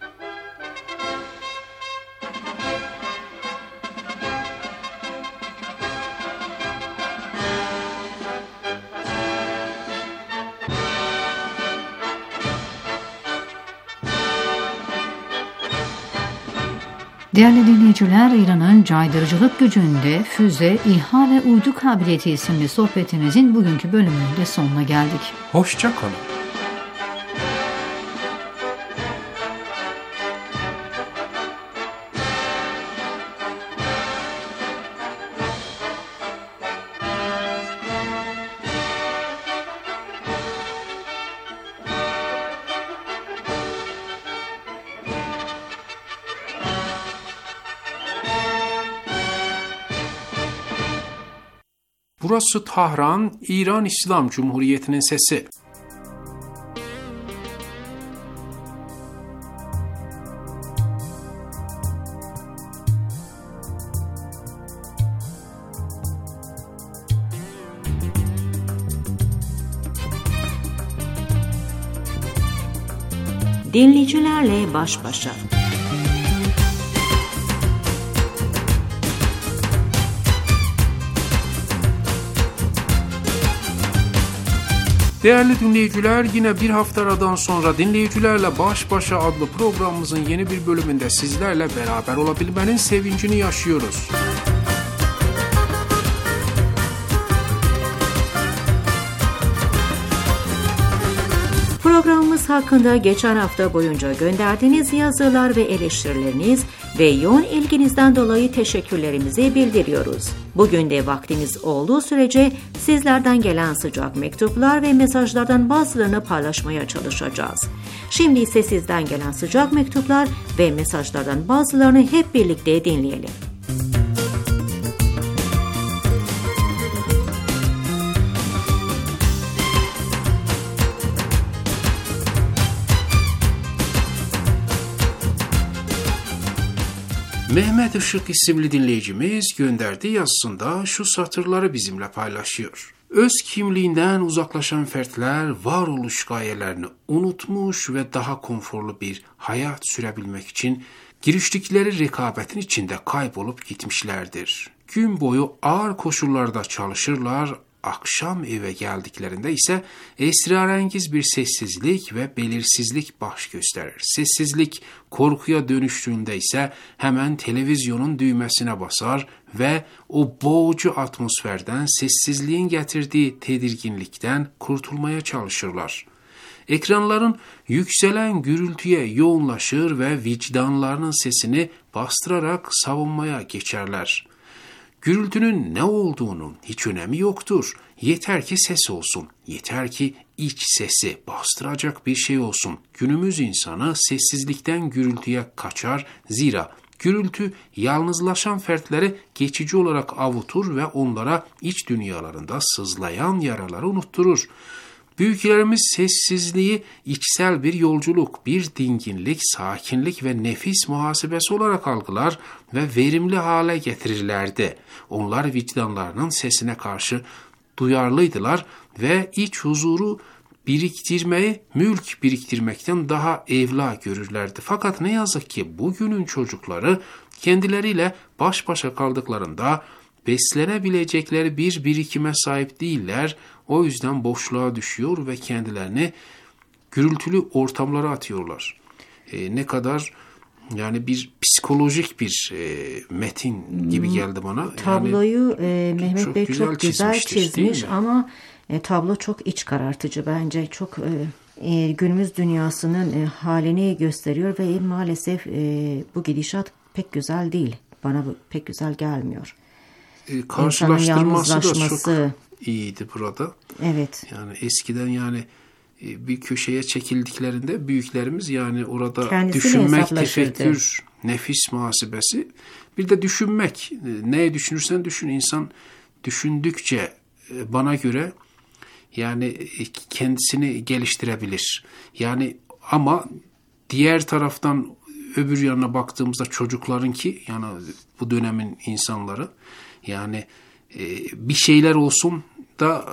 Değerli dinleyiciler, İran'ın caydırıcılık gücünde füze, İHA ve uydu kabiliyeti isimli sohbetimizin bugünkü bölümünde sonuna geldik. Hoşça kalın. Burası Tahran, İran İslam Cumhuriyeti'nin sesi. Dinleyicilerle baş başa. Değerli dinleyiciler, yine bir hafta aradan sonra Dinleyicilerle Baş Başa adlı programımızın yeni bir bölümünde sizlerle beraber olabilmenin sevincini yaşıyoruz. Programımız hakkında geçen hafta boyunca gönderdiğiniz yazılar ve eleştirileriniz ve yoğun ilginizden dolayı teşekkürlerimizi bildiriyoruz. Bugün de vaktiniz olduğu sürece sizlerden gelen sıcak mektuplar ve mesajlardan bazılarını paylaşmaya çalışacağız. Şimdi ise sizden gelen sıcak mektuplar ve mesajlardan bazılarını hep birlikte dinleyelim. Mehmet Işık isimli dinleyicimiz gönderdiği yazısında şu satırları bizimle paylaşıyor. Öz kimliğinden uzaklaşan fertler varoluş gayelerini unutmuş ve daha konforlu bir hayat sürebilmek için giriştikleri rekabetin içinde kaybolup gitmişlerdir. Gün boyu ağır koşullarda çalışırlar, akşam eve geldiklerinde ise esrarengiz bir sessizlik ve belirsizlik baş gösterir. Sessizlik korkuya dönüştüğünde ise hemen televizyonun düğmesine basar ve o boğucu atmosferden, sessizliğin getirdiği tedirginlikten kurtulmaya çalışırlar. Ekranların yükselen gürültüye yoğunlaşır ve vicdanlarının sesini bastırarak savunmaya geçerler. Gürültünün ne olduğunun hiç önemi yoktur. Yeter ki ses olsun. Yeter ki iç sesi bastıracak bir şey olsun. Günümüz insanı sessizlikten gürültüye kaçar. Zira gürültü yalnızlaşan fertleri geçici olarak avutur ve onlara iç dünyalarında sızlayan yaraları unutturur. Büyüklerimiz sessizliği içsel bir yolculuk, bir dinginlik, sakinlik ve nefis muhasebesi olarak algılar ve verimli hale getirirlerdi. Onlar vicdanlarının sesine karşı duyarlıydılar ve iç huzuru biriktirmeyi mülk biriktirmekten daha evla görürlerdi. Fakat ne yazık ki bugünün çocukları kendileriyle baş başa kaldıklarında beslenebilecekleri bir birikime sahip değiller. O yüzden boşluğa düşüyor ve kendilerini gürültülü ortamlara atıyorlar. E, ne kadar yani bir psikolojik bir e, metin gibi geldi bana. Tabloyu yani, e, Mehmet çok Bey güzel çok güzel çizmiş ama e, tablo çok iç karartıcı bence. Çok e, e, günümüz dünyasının e, halini gösteriyor ve maalesef e, bu gidişat pek güzel değil. Bana bu pek güzel gelmiyor. E, karşılaştırması da çok iyiydi burada. Evet. Yani eskiden yani bir köşeye çekildiklerinde büyüklerimiz yani orada kendisiyle düşünmek, tefekkür, nefis muhasebesi, bir de düşünmek. Neye düşünürsen düşün. İnsan düşündükçe bana göre yani kendisini geliştirebilir. Yani ama diğer taraftan öbür yanına baktığımızda çocuklarınki yani bu dönemin insanları yani bir şeyler olsun da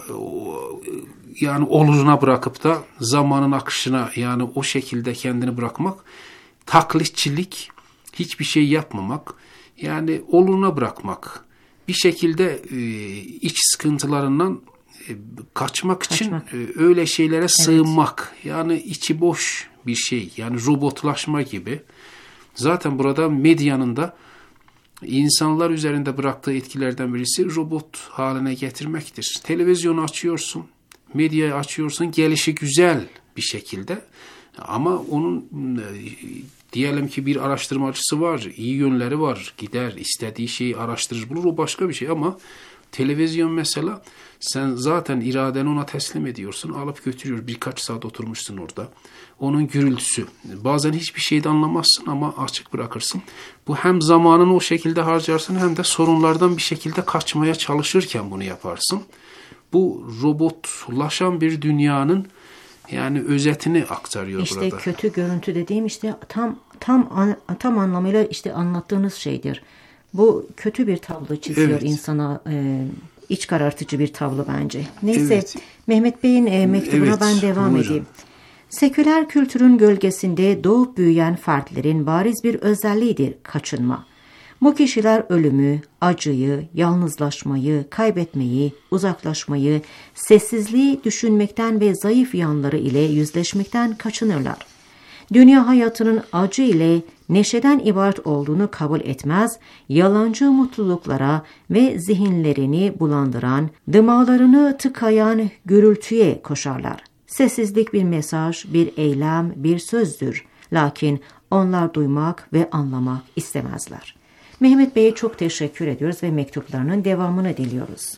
yani oluruna bırakıp da zamanın akışına yani o şekilde kendini bırakmak, taklitçilik, hiçbir şey yapmamak, yani oluruna bırakmak, bir şekilde iç sıkıntılarından kaçmak için kaçmak. öyle şeylere evet. sığınmak, yani içi boş bir şey, yani robotlaşma gibi. Zaten burada medyanın da İnsanlar üzerinde bıraktığı etkilerden birisi robot haline getirmektir. Televizyonu açıyorsun, medyayı açıyorsun, gelişi güzel bir şekilde. Ama onun diyelim ki bir araştırmacısı var, iyi yönleri var, gider istediği şeyi araştırır bulur, o başka bir şey. Ama televizyon mesela sen zaten iradeni ona teslim ediyorsun, alıp götürüyor, birkaç saat oturmuşsun orada. Onun gürültüsü. Bazen hiçbir şeyde anlamazsın ama açık bırakırsın. Bu hem zamanını o şekilde harcarsın hem de sorunlardan bir şekilde kaçmaya çalışırken bunu yaparsın. Bu robotlaşan bir dünyanın yani özetini aktarıyor işte burada. İşte kötü görüntü dediğim işte tam tam tam anlamıyla işte anlattığınız şeydir. Bu kötü bir tablo çiziyor evet. insana, e, iç karartıcı bir tablo bence. Neyse evet. Mehmet Bey'in e, mektubuna evet, ben devam hocam. edeyim. Seküler kültürün gölgesinde doğup büyüyen fertlerin bariz bir özelliğidir kaçınma. Bu kişiler ölümü, acıyı, yalnızlaşmayı, kaybetmeyi, uzaklaşmayı, sessizliği düşünmekten ve zayıf yanları ile yüzleşmekten kaçınırlar. Dünya hayatının acı ile neşeden ibaret olduğunu kabul etmez, yalancı mutluluklara ve zihinlerini bulandıran, dımağlarını tıkayan gürültüye koşarlar. Sessizlik bir mesaj, bir eylem, bir sözdür. Lakin onlar duymak ve anlamak istemezler. Mehmet Bey'e çok teşekkür ediyoruz ve mektuplarının devamını diliyoruz.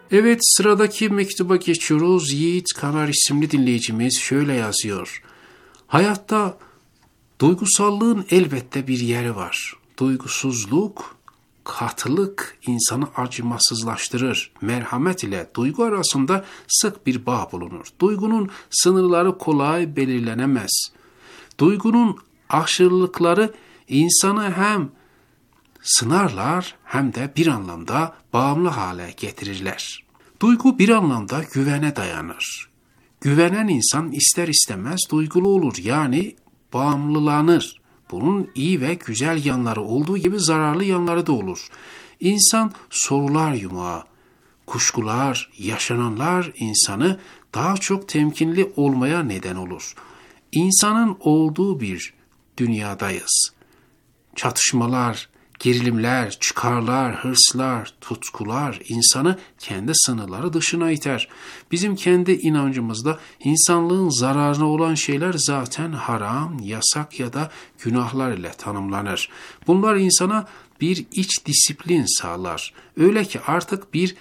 Evet, sıradaki mektuba geçiyoruz. Yiğit Kamer isimli dinleyicimiz şöyle yazıyor. Hayatta duygusallığın elbette bir yeri var. Duygusuzluk, katılık insanı acımasızlaştırır. Merhamet ile duygu arasında sık bir bağ bulunur. Duygunun sınırları kolay belirlenemez. Duygunun aşırılıkları insanı hem sınarlar hem de bir anlamda bağımlı hale getirirler. Duygu bir anlamda güvene dayanır. Güvenen insan ister istemez duygulu olur, yani bağımlılanır. Bunun iyi ve güzel yanları olduğu gibi zararlı yanları da olur. İnsan sorular yumağı, kuşkular, yaşananlar insanı daha çok temkinli olmaya neden olur. İnsanın olduğu bir dünyadayız. Çatışmalar, gerilimler, çıkarlar, hırslar, tutkular insanı kendi sınırları dışına iter. Bizim kendi inancımızda insanlığın zararına olan şeyler zaten haram, yasak ya da günahlar ile tanımlanır. Bunlar insana bir iç disiplin sağlar. Öyle ki artık bir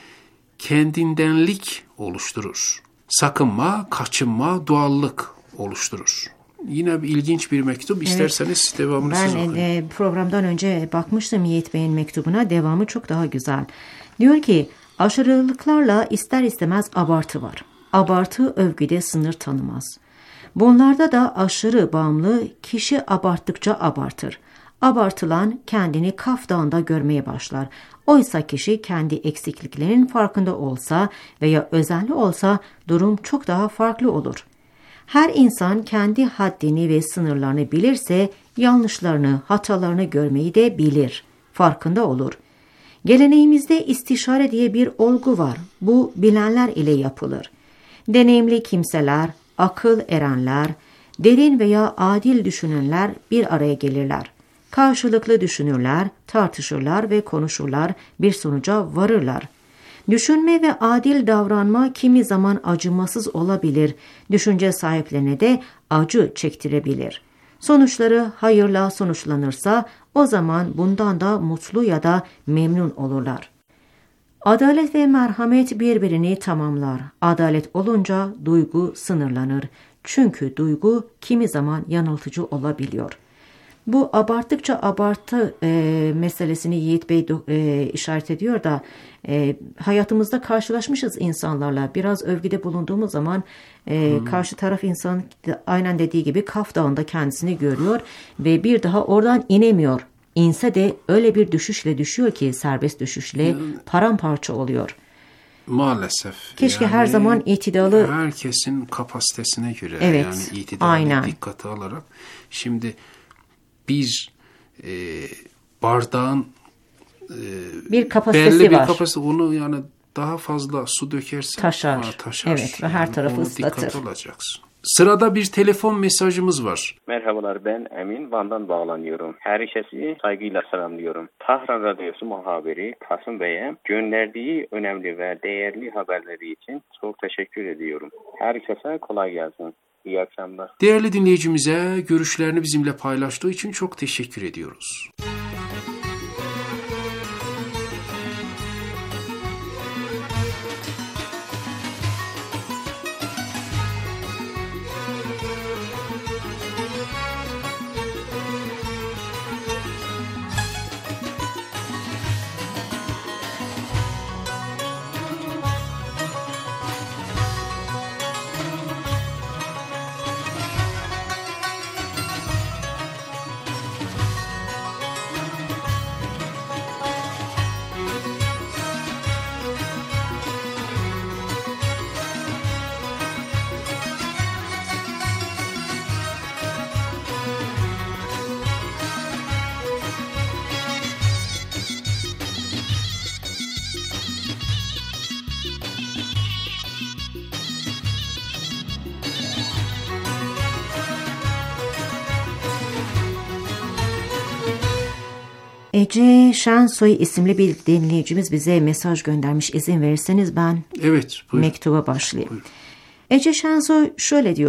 kendindenlik oluşturur. Sakınma, kaçınma, doğallık oluşturur. Yine bir ilginç bir mektup. Evet. İsterseniz devamını siz okuyun. Ben e, programdan önce bakmıştım Yiğit Bey'in mektubuna. Devamı çok daha güzel. Diyor ki, aşırılıklarla ister istemez abartı var. Abartı övgüde sınır tanımaz. Bunlarda da aşırı bağımlı kişi abarttıkça abartır. Abartılan kendini Kaf Dağı'nda görmeye başlar. Oysa kişi kendi eksikliklerinin farkında olsa veya özenli olsa durum çok daha farklı olur. Her insan kendi haddini ve sınırlarını bilirse yanlışlarını, hatalarını görmeyi de bilir, farkında olur. Geleneğimizde istişare diye bir olgu var. Bu bilenler ile yapılır. Deneyimli kimseler, akıl erenler, derin veya adil düşünenler bir araya gelirler. Karşılıklı düşünürler, tartışırlar ve konuşurlar, bir sonuca varırlar. Düşünme ve adil davranma kimi zaman acımasız olabilir, düşünce sahiplerine de acı çektirebilir. Sonuçları hayırla sonuçlanırsa o zaman bundan da mutlu ya da memnun olurlar. Adalet ve merhamet birbirini tamamlar. Adalet olunca duygu sınırlanır. Çünkü duygu kimi zaman yanıltıcı olabiliyor. Bu abarttıkça abartı e, meselesini Yiğit Bey e, işaret ediyor da e, hayatımızda karşılaşmışız insanlarla. Biraz övgüde bulunduğumuz zaman e, hmm. karşı taraf insan aynen dediği gibi Kaf Dağı'nda kendisini görüyor ve bir daha oradan inemiyor. İnse de öyle bir düşüşle düşüyor ki serbest düşüşle paramparça oluyor. Maalesef. Keşke yani her zaman itidalı. Herkesin kapasitesine göre evet, yani itidalı dikkate alarak. Şimdi bir e, bardağın e, bir kapasitesi belli bir var. kapasite, onu yani daha fazla su dökersen taşar. Ha, taşar. Evet, ve her yani tarafı ıslatır. Dikkat olacaksın. Sırada bir telefon mesajımız var. Merhabalar, ben Emin, Van'dan bağlanıyorum. Herkesi saygıyla selamlıyorum. Tahran Radyosu muhabiri Kasım Bey'e gönderdiği önemli ve değerli haberleri için çok teşekkür ediyorum. Herkese kolay gelsin. İyi akşamlar. Değerli dinleyicimize görüşlerini bizimle paylaştığı için çok teşekkür ediyoruz. Ece Şensoy isimli bir dinleyicimiz bize mesaj göndermiş. İzin verirseniz ben evet, buyurun. mektuba başlayayım. Buyurun. Ece Şensoy şöyle diyor.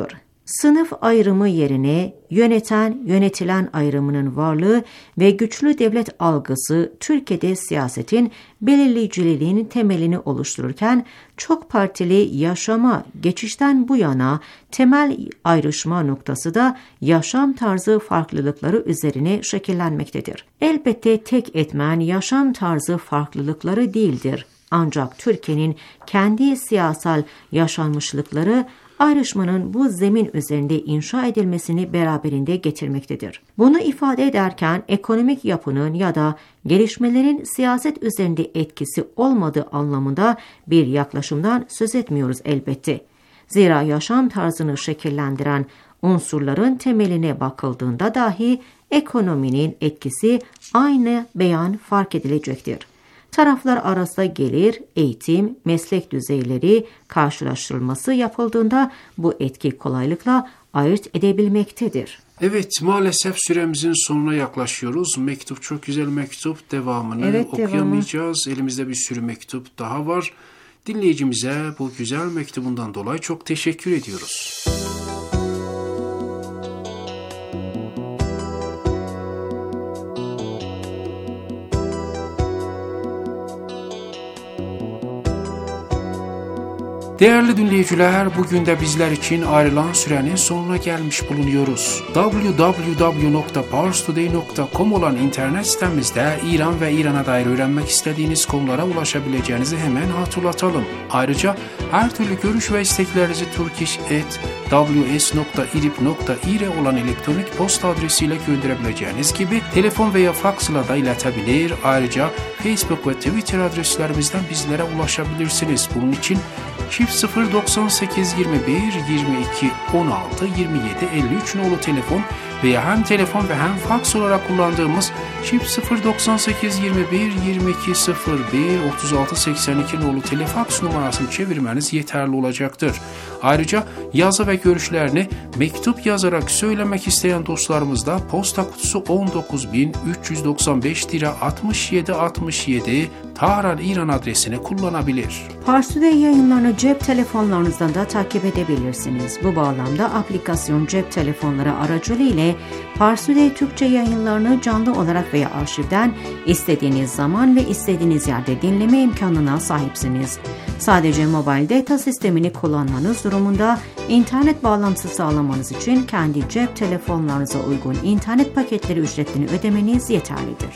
sınıf ayrımı yerine yöneten, yönetilen ayrımının varlığı ve güçlü devlet algısı Türkiye'de siyasetin belirleyiciliğinin temelini oluştururken, çok partili yaşama geçişten bu yana temel ayrışma noktası da yaşam tarzı farklılıkları üzerine şekillenmektedir. Elbette tek etmen yaşam tarzı farklılıkları değildir. Ancak Türkiye'nin kendi siyasal yaşanmışlıkları ayrışmanın bu zemin üzerinde inşa edilmesini beraberinde getirmektedir. Bunu ifade ederken ekonomik yapının ya da gelişmelerin siyaset üzerinde etkisi olmadığı anlamında bir yaklaşımdan söz etmiyoruz elbette. Zira yaşam tarzını şekillendiren unsurların temeline bakıldığında dahi ekonominin etkisi aynı beyan fark edilecektir. Taraflar arasında gelir, eğitim, meslek düzeyleri karşılaştırılması yapıldığında bu etki kolaylıkla ayırt edebilmektedir. Evet, maalesef süremizin sonuna yaklaşıyoruz. Mektup çok güzel mektup. Devamını evet, okuyamayacağız. Devamı. Elimizde bir sürü mektup daha var. Dinleyicimize bu güzel mektubundan dolayı çok teşekkür ediyoruz. Değerli dinleyiciler, bugün de bizler için ayrılan sürenin sonuna gelmiş bulunuyoruz. double-u double-u double-u nokta parstoday nokta com olan internet sitemizde İran ve İran'a dair öğrenmek istediğiniz konulara ulaşabileceğinizi hemen hatırlatalım. Ayrıca her türlü görüş ve isteklerinizi turkish at w s nokta irib nokta ir olan elektronik posta adresiyle gönderebileceğiniz gibi telefon veya faksla da iletebilir. Ayrıca Facebook ve Twitter adreslerimizden bizlere ulaşabilirsiniz. Bunun için çift sıfır doksan sekiz yirmi bir yirmi iki on altı yirmi yedi elli üç nolu telefon veya hem telefon ve hem faks olarak kullandığımız çift sıfır doksan sekiz yirmi bir yirmi iki sıfır bir otuz altı seksen iki nolu telefaks numarasını çevirmeniz yeterli olacaktır. Ayrıca yazı ve görüşlerini mektup yazarak söylemek isteyen dostlarımız da posta kutusu on dokuz bin üç yüz doksan beş altmış yedi altmış yedi Tahran İran adresini kullanabilir. Parstoday yayınlarını cep telefonlarınızdan da takip edebilirsiniz. Bu bağlamda aplikasyon cep telefonları aracılığıyla Parstoday Türkçe yayınlarını canlı olarak veya arşivden istediğiniz zaman ve istediğiniz yerde dinleme imkanına sahipsiniz. Sadece mobil data sistemini kullanmanız durumunda internet bağlantısı sağlamanız için kendi cep telefonlarınıza uygun internet paketleri ücretini ödemeniz yeterlidir.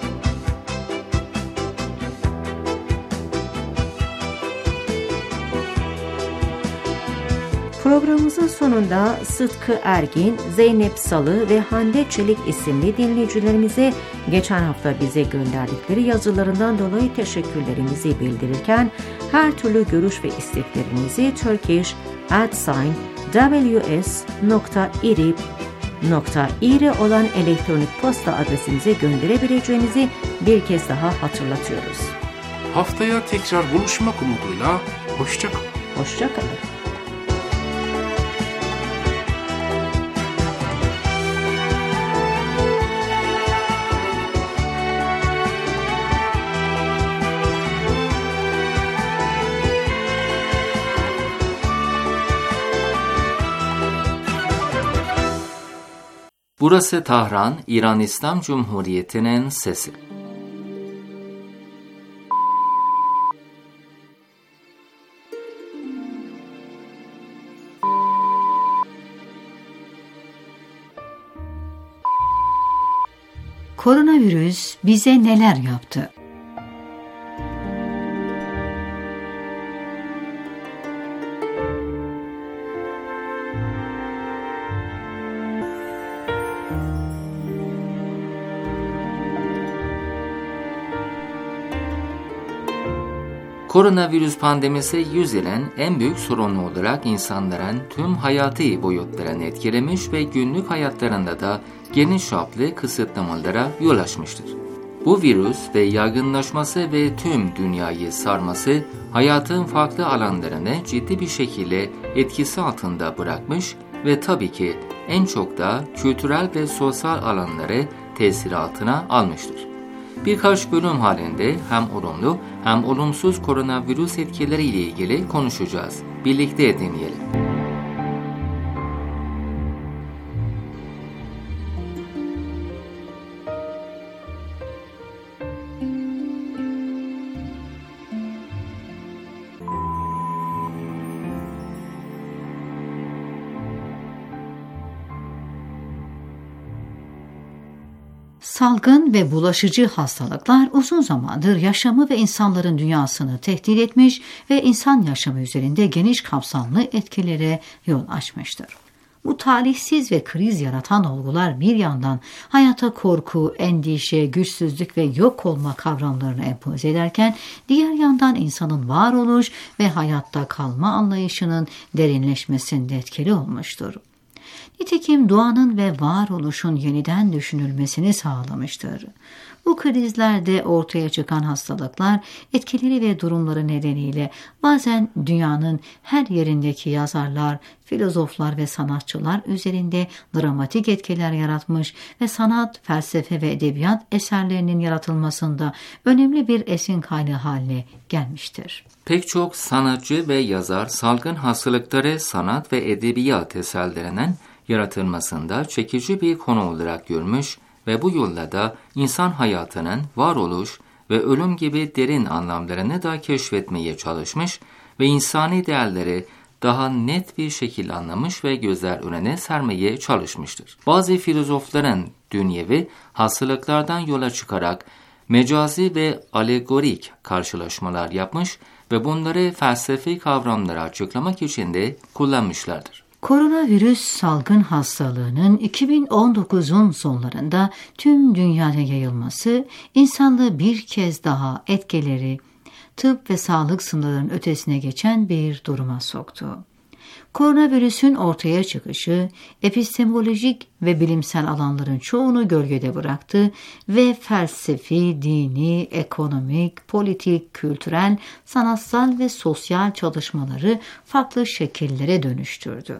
Programımızın sonunda Sıtkı Ergin, Zeynep Salı ve Hande Çelik isimli dinleyicilerimize geçen hafta bize gönderdikleri yazılarından dolayı teşekkürlerimizi bildirirken her türlü görüş ve isteklerinizi turkish at w s nokta irib nokta ir olan elektronik posta adresimize gönderebileceğinizi bir kez daha hatırlatıyoruz. Haftaya tekrar buluşmak umuduyla hoşça kalın. Hoşça kalın. Burası Tahran, İran İslam Cumhuriyeti'nin sesi. Koronavirüs bize neler yaptı? Koronavirüs pandemisi yüzyılın en büyük sorunu olarak insanların tüm hayati boyutlarını etkilemiş ve günlük hayatlarında da geniş çaplı kısıtlamalara yol açmıştır. Bu virüs ve yaygınlaşması ve tüm dünyayı sarması hayatın farklı alanlarını ciddi bir şekilde etkisi altında bırakmış ve tabii ki en çok da kültürel ve sosyal alanları tesir altına almıştır. Birkaç bölüm halinde hem olumlu hem olumsuz koronavirüs etkileriyle ilgili konuşacağız. Birlikte dinleyelim. Salgın ve bulaşıcı hastalıklar uzun zamandır yaşamı ve insanların dünyasını tehdit etmiş ve insan yaşamı üzerinde geniş kapsamlı etkilere yol açmıştır. Bu talihsiz ve kriz yaratan olgular bir yandan hayata korku, endişe, güçsüzlük ve yok olma kavramlarını empoze ederken diğer yandan insanın varoluş ve hayatta kalma anlayışının derinleşmesinde etkili olmuştur. Nitekim doğanın ve varoluşun yeniden düşünülmesini sağlamıştır. Bu krizlerde ortaya çıkan hastalıklar, etkileri ve durumları nedeniyle bazen dünyanın her yerindeki yazarlar, filozoflar ve sanatçılar üzerinde dramatik etkiler yaratmış ve sanat, felsefe ve edebiyat eserlerinin yaratılmasında önemli bir esin kaynağı haline gelmiştir. Pek çok sanatçı ve yazar salgın hastalıkları sanat ve edebiyat eserlerinin yaratılmasında çekici bir konu olarak görmüş ve bu yolla da insan hayatının varoluş ve ölüm gibi derin anlamlarını da keşfetmeye çalışmış ve insani değerleri daha net bir şekilde anlamış ve gözler önüne sermeye çalışmıştır. Bazı filozofların dünyevi hastalıklardan yola çıkarak mecazi ve alegorik karşılaşmalar yapmış ve bunları felsefi kavramları açıklamak için de kullanmışlardır. Koronavirüs salgın hastalığının iki bin on dokuzun sonlarında tüm dünyaya yayılması insanlığı bir kez daha etkileri tıp ve sağlık sınırlarının ötesine geçen bir duruma soktu. Koronavirüsün ortaya çıkışı epistemolojik ve bilimsel alanların çoğunu gölgede bıraktı ve felsefi, dini, ekonomik, politik, kültürel, sanatsal ve sosyal çalışmaları farklı şekillere dönüştürdü.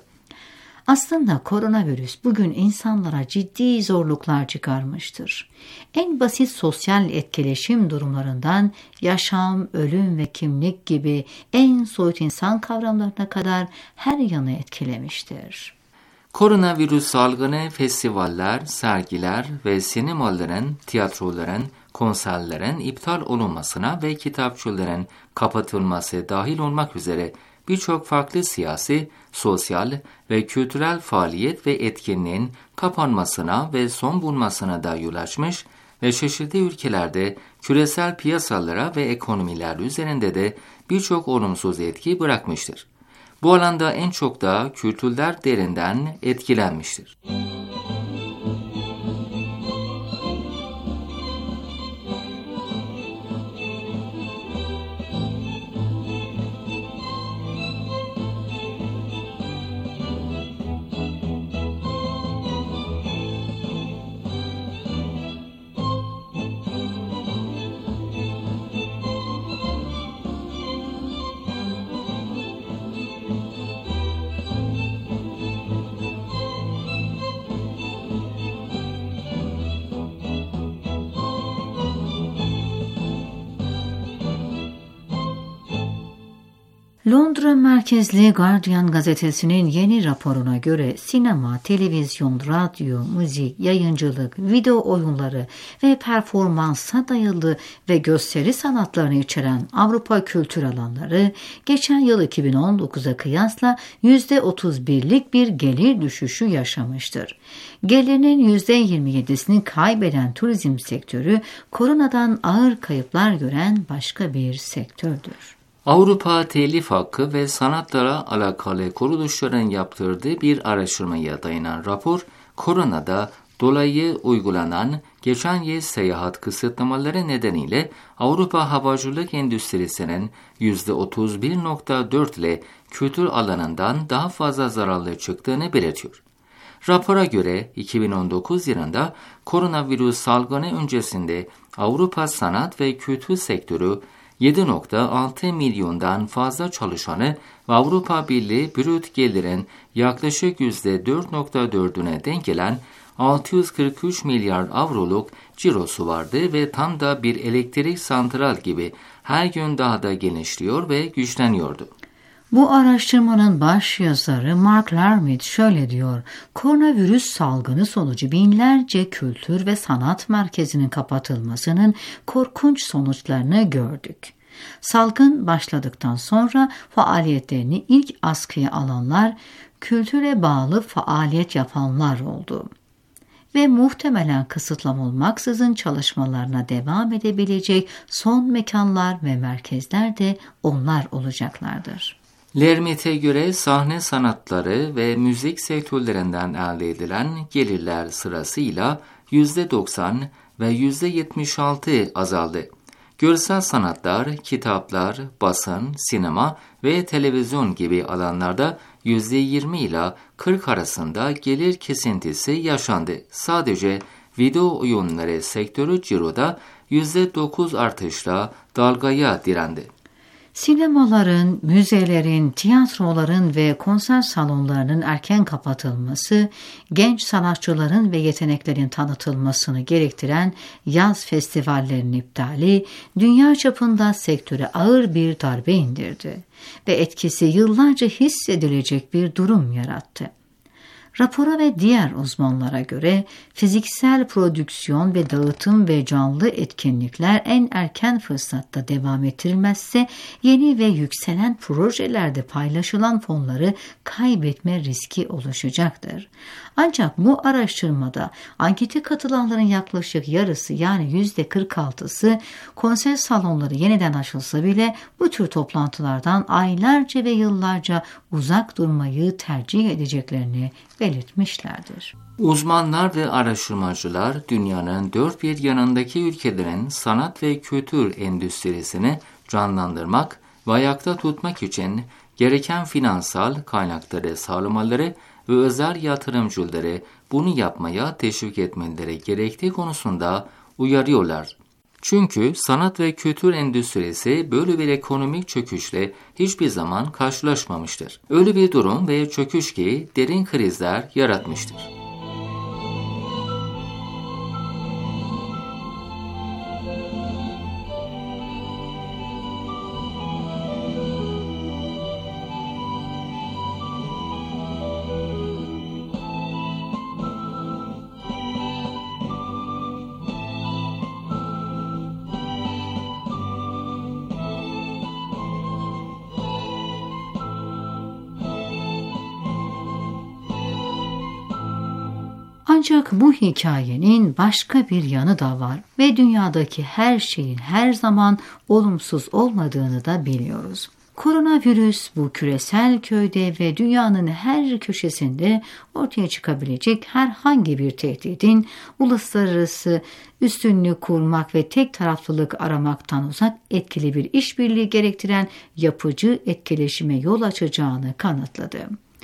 Aslında koronavirüs bugün insanlara ciddi zorluklar çıkarmıştır. En basit sosyal etkileşim durumlarından yaşam, ölüm ve kimlik gibi en soyut insan kavramlarına kadar her yanı etkilemiştir. Koronavirüs salgını festivaller, sergiler ve sinemaların, tiyatroların, konserlerin iptal olunmasına ve kitapçıların kapatılması dahil olmak üzere birçok farklı siyasi, sosyal ve kültürel faaliyet ve etkinliğin kapanmasına ve son bulmasına da yol açmış ve çeşitli ülkelerde küresel piyasalara ve ekonomiler üzerinde de birçok olumsuz etki bırakmıştır. Bu alanda en çok da kültürler derinden etkilenmiştir. Londra merkezli Guardian gazetesinin yeni raporuna göre sinema, televizyon, radyo, müzik, yayıncılık, video oyunları ve performansa dayalı ve gösteri sanatlarını içeren Avrupa kültür alanları geçen yıl iki bin on dokuza kıyasla yüzde otuz birlik bir gelir düşüşü yaşamıştır. Gelirinin yüzde yirmi yedisini kaybeden turizm sektörü koronadan ağır kayıplar gören başka bir sektördür. Avrupa Telif Hakkı ve Sanatlara alakalı kuruluşların yaptırdığı bir araştırmaya dayanan rapor, koronada dolayı uygulanan geçen yıl seyahat kısıtlamaları nedeniyle Avrupa havacılık endüstrisinin yüzde otuz bir nokta dört ile kültür alanından daha fazla zararlı çıktığını belirtiyor. Rapora göre iki bin on dokuz yılında koronavirüs salgını öncesinde Avrupa sanat ve kültür sektörü yedi nokta altı milyondan fazla çalışanı ve Avrupa Birliği brüt gelirin yaklaşık yüzde dört nokta dördüne denk gelen altı yüz kırk üç milyar avroluk cirosu vardı ve tam da bir elektrik santral gibi her gün daha da genişliyor ve güçleniyordu. Bu araştırmanın baş yazarı Mark Lermit şöyle diyor: koronavirüs salgını sonucu binlerce kültür ve sanat merkezinin kapatılmasının korkunç sonuçlarını gördük. Salgın başladıktan sonra faaliyetlerini ilk askıya alanlar, kültüre bağlı faaliyet yapanlar oldu. ve muhtemelen kısıtlama olmaksızın çalışmalarına devam edebilecek son mekanlar ve merkezler de onlar olacaklardır. Lermit'e göre sahne sanatları ve müzik sektörlerinden elde edilen gelirler sırasıyla yüzde doksan ve yüzde yetmiş altı azaldı. Görsel sanatlar, kitaplar, basın, sinema ve televizyon gibi alanlarda yüzde yirmi ila kırk arasında gelir kesintisi yaşandı. Sadece video oyunları sektörü ciroda yüzde dokuz artışla dalgaya direndi. Sinemaların, müzelerin, tiyatroların ve konser salonlarının erken kapatılması, genç sanatçıların ve yeteneklerin tanıtılmasını gerektiren yaz festivallerinin iptali, dünya çapında sektöre ağır bir darbe indirdi ve etkisi yıllarca hissedilecek bir durum yarattı. Rapora ve diğer uzmanlara göre fiziksel prodüksiyon ve dağıtım ve canlı etkinlikler en erken fırsatta devam ettirilmezse yeni ve yükselen projelerde paylaşılan fonları kaybetme riski oluşacaktır. Ancak bu araştırmada ankete katılanların yaklaşık yarısı yani yüzde kırk altısı konser salonları yeniden açılsa bile bu tür toplantılardan aylarca ve yıllarca uzak durmayı tercih edeceklerini belirtmişlerdir. Uzmanlar ve araştırmacılar dünyanın dört bir yanındaki ülkelerin sanat ve kültür endüstrisini canlandırmak ve ayakta tutmak için gereken finansal kaynakları sağlamaları ve özel yatırımcıları bunu yapmaya teşvik etmeleri gerektiği konusunda uyarıyorlar. Çünkü sanat ve kültür endüstrisi böyle bir ekonomik çöküşle hiçbir zaman karşılaşmamıştır. Öyle bir durum ve çöküş ki derin krizler yaratmıştır. Ancak bu hikayenin başka bir yanı da var ve dünyadaki her şeyin her zaman olumsuz olmadığını da biliyoruz. Koronavirüs bu küresel köyde ve dünyanın her köşesinde ortaya çıkabilecek herhangi bir tehdidin uluslararası üstünlük kurmak ve tek taraflılık aramaktan uzak etkili bir işbirliği gerektiren yapıcı etkileşime yol açacağını kanıtladı.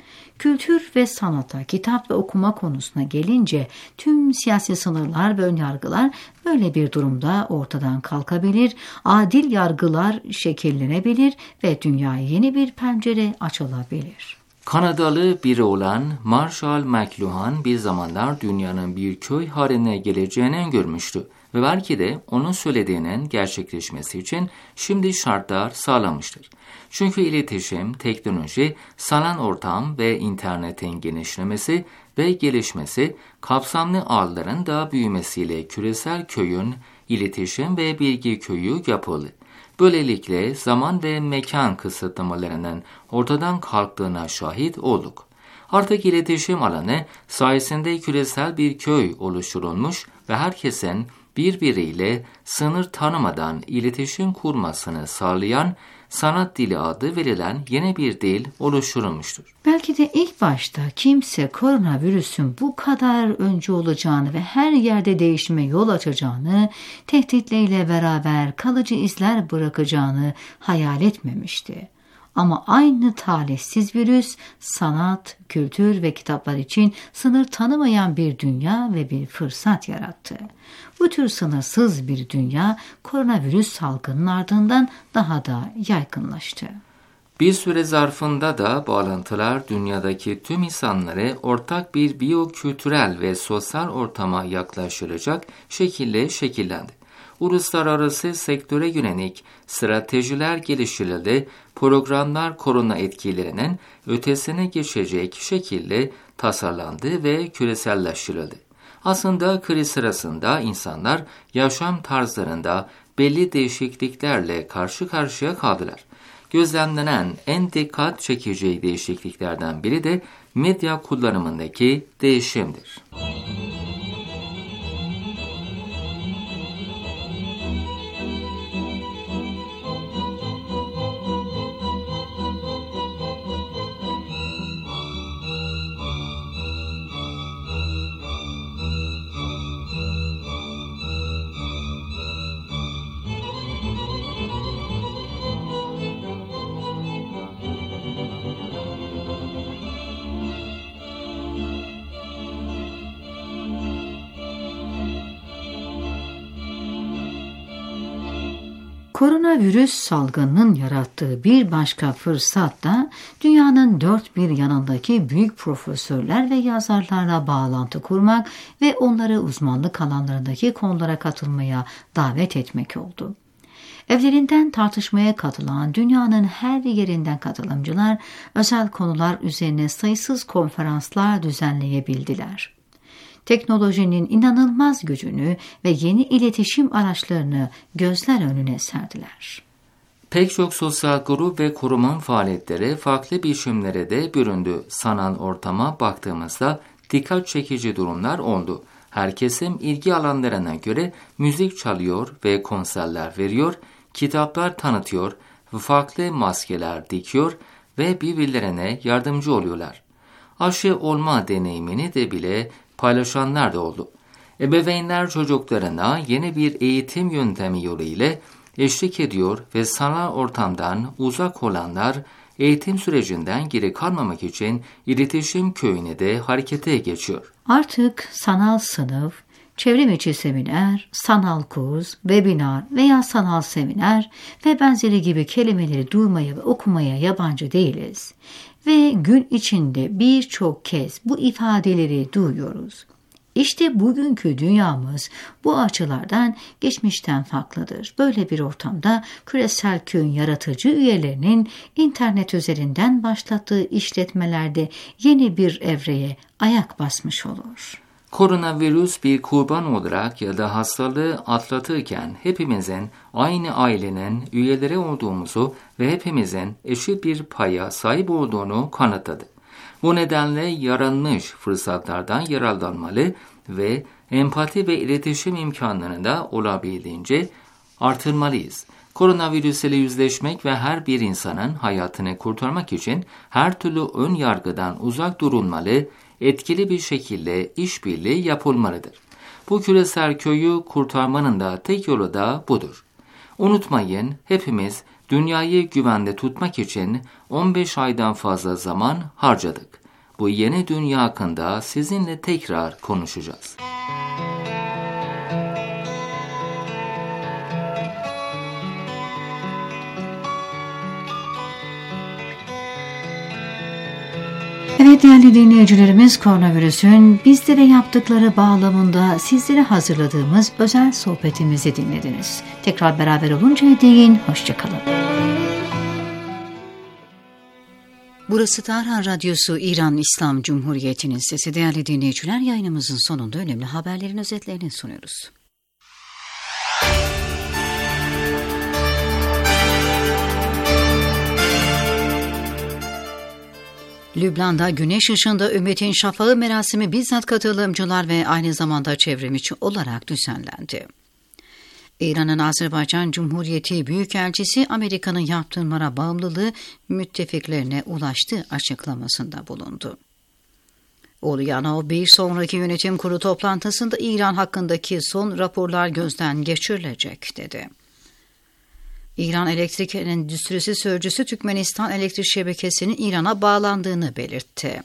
Kültür ve sanata, kitap ve okuma konusuna gelince tüm siyasi sınırlar ve önyargılar böyle bir durumda ortadan kalkabilir, adil yargılar şekillenebilir ve dünyaya yeni bir pencere açılabilir. Kanadalı biri olan Marshall McLuhan bir zamanlar dünyanın bir köy haline geleceğini öngörmüştü ve belki de onun söylediğinin gerçekleşmesi için şimdi şartlar sağlamıştır. Çünkü iletişim, teknoloji, sanal ortam ve internetin genişlemesi ve gelişmesi, kapsamlı ağların da büyümesiyle küresel köyün iletişim ve bilgi köyü yapıldı. Böylelikle zaman ve mekan kısıtlamalarının ortadan kalktığına şahit olduk. Artık iletişim alanı sayesinde küresel bir köy oluşturulmuş ve herkesin birbiriyle sınır tanımadan iletişim kurmasını sağlayan sanat dili adı verilen yeni bir dil oluşturulmuştur. Belki de ilk başta kimse koronavirüsün bu kadar önce olacağını ve her yerde değişime yol açacağını, tehditleriyle beraber kalıcı izler bırakacağını hayal etmemişti. Ama aynı talihsiz virüs, sanat, kültür ve kitaplar için sınır tanımayan bir dünya ve bir fırsat yarattı. Bu tür sınırsız bir dünya, koronavirüs salgının ardından daha da yaygınlaştı. Bir süre zarfında da bağlantılar dünyadaki tüm insanları ortak bir biyokültürel ve sosyal ortama yaklaştıracak şekilde şekillendi. Uluslararası sektöre yönelik stratejiler geliştirildi, programlar korona etkilerinin ötesine geçecek şekilde tasarlandı ve küreselleştirildi. Aslında kriz sırasında insanlar yaşam tarzlarında belli değişikliklerle karşı karşıya kaldılar. Gözlemlenen en dikkat çekici değişikliklerden biri de medya kullanımındaki değişimdir. Koronavirüs salgınının yarattığı bir başka fırsat da dünyanın dört bir yanındaki büyük profesörler ve yazarlarla bağlantı kurmak ve onları uzmanlık alanlarındaki konulara katılmaya davet etmek oldu. Evlerinden tartışmaya katılan dünyanın her yerinden katılımcılar özel konular üzerine sayısız konferanslar düzenleyebildiler. Teknolojinin inanılmaz gücünü ve yeni iletişim araçlarını gözler önüne serdiler. Pek çok sosyal grup ve kurumun faaliyetleri farklı biçimlere de büründü. Sanal ortama baktığımızda dikkat çekici durumlar oldu. Her kesim ilgi alanlarına göre müzik çalıyor ve konserler veriyor, kitaplar tanıtıyor, farklı maskeler dikiyor ve birbirlerine yardımcı oluyorlar. Aşı olma deneyimini de bile paylaşanlar da oldu. Ebeveynler çocuklarına yeni bir eğitim yöntemi yoluyla eşlik ediyor ve sanal ortamdan uzak olanlar eğitim sürecinden geri kalmamak için iletişim köyüne de harekete geçiyor. Artık sanal sınıf, çevrim içi seminer, sanal kurs, webinar veya sanal seminer ve benzeri gibi kelimeleri duymaya ve okumaya yabancı değiliz. Ve gün içinde birçok kez bu ifadeleri duyuyoruz. İşte bugünkü dünyamız bu açılardan geçmişten farklıdır. Böyle bir ortamda küresel köyün yaratıcı üyelerinin internet üzerinden başlattığı işletmelerde yeni bir evreye ayak basmış olur. Koronavirüs bir kurban olarak ya da hastalığı atlatırken hepimizin aynı ailenin üyeleri olduğumuzu ve hepimizin eşit bir paya sahip olduğunu kanıtladı. Bu nedenle yaranmış fırsatlardan yararlanmalı ve empati ve iletişim imkanlarını da olabildiğince artırmalıyız. Koronavirüs ile yüzleşmek ve her bir insanın hayatını kurtarmak için her türlü ön yargıdan uzak durulmalı, etkili bir şekilde işbirliği yapılmalıdır. Bu küresel köyü kurtarmanın da tek yolu da budur. Unutmayın, hepimiz dünyayı güvende tutmak için on beş aydan fazla zaman harcadık. Bu yeni dünya hakkında sizinle tekrar konuşacağız. Evet değerli dinleyicilerimiz, koronavirüsün bizlere yaptıkları bağlamında sizlere hazırladığımız özel sohbetimizi dinlediniz. Tekrar beraber olunca deyin, hoşçakalın. Burası Tarhan Radyosu, İran İslam Cumhuriyeti'nin sesi. Değerli dinleyiciler, yayınımızın sonunda önemli haberlerin özetlerini sunuyoruz. Lübnan'da güneş ışığında ümmetin şafağı merasimi bizzat katılımcılar ve aynı zamanda çevrimiçi olarak düzenlendi. İran'ın Azerbaycan Cumhuriyeti Büyükelçisi Amerika'nın yaptırımlara bağımlılığı müttefiklerine ulaştı açıklamasında bulundu. Ulyanov bir sonraki yönetim kurulu toplantısında İran hakkındaki son raporlar gözden geçirilecek dedi. İran Elektrik Endüstrisi Sözcüsü Türkmenistan Elektrik Şebekesi'nin İran'a bağlandığını belirtti.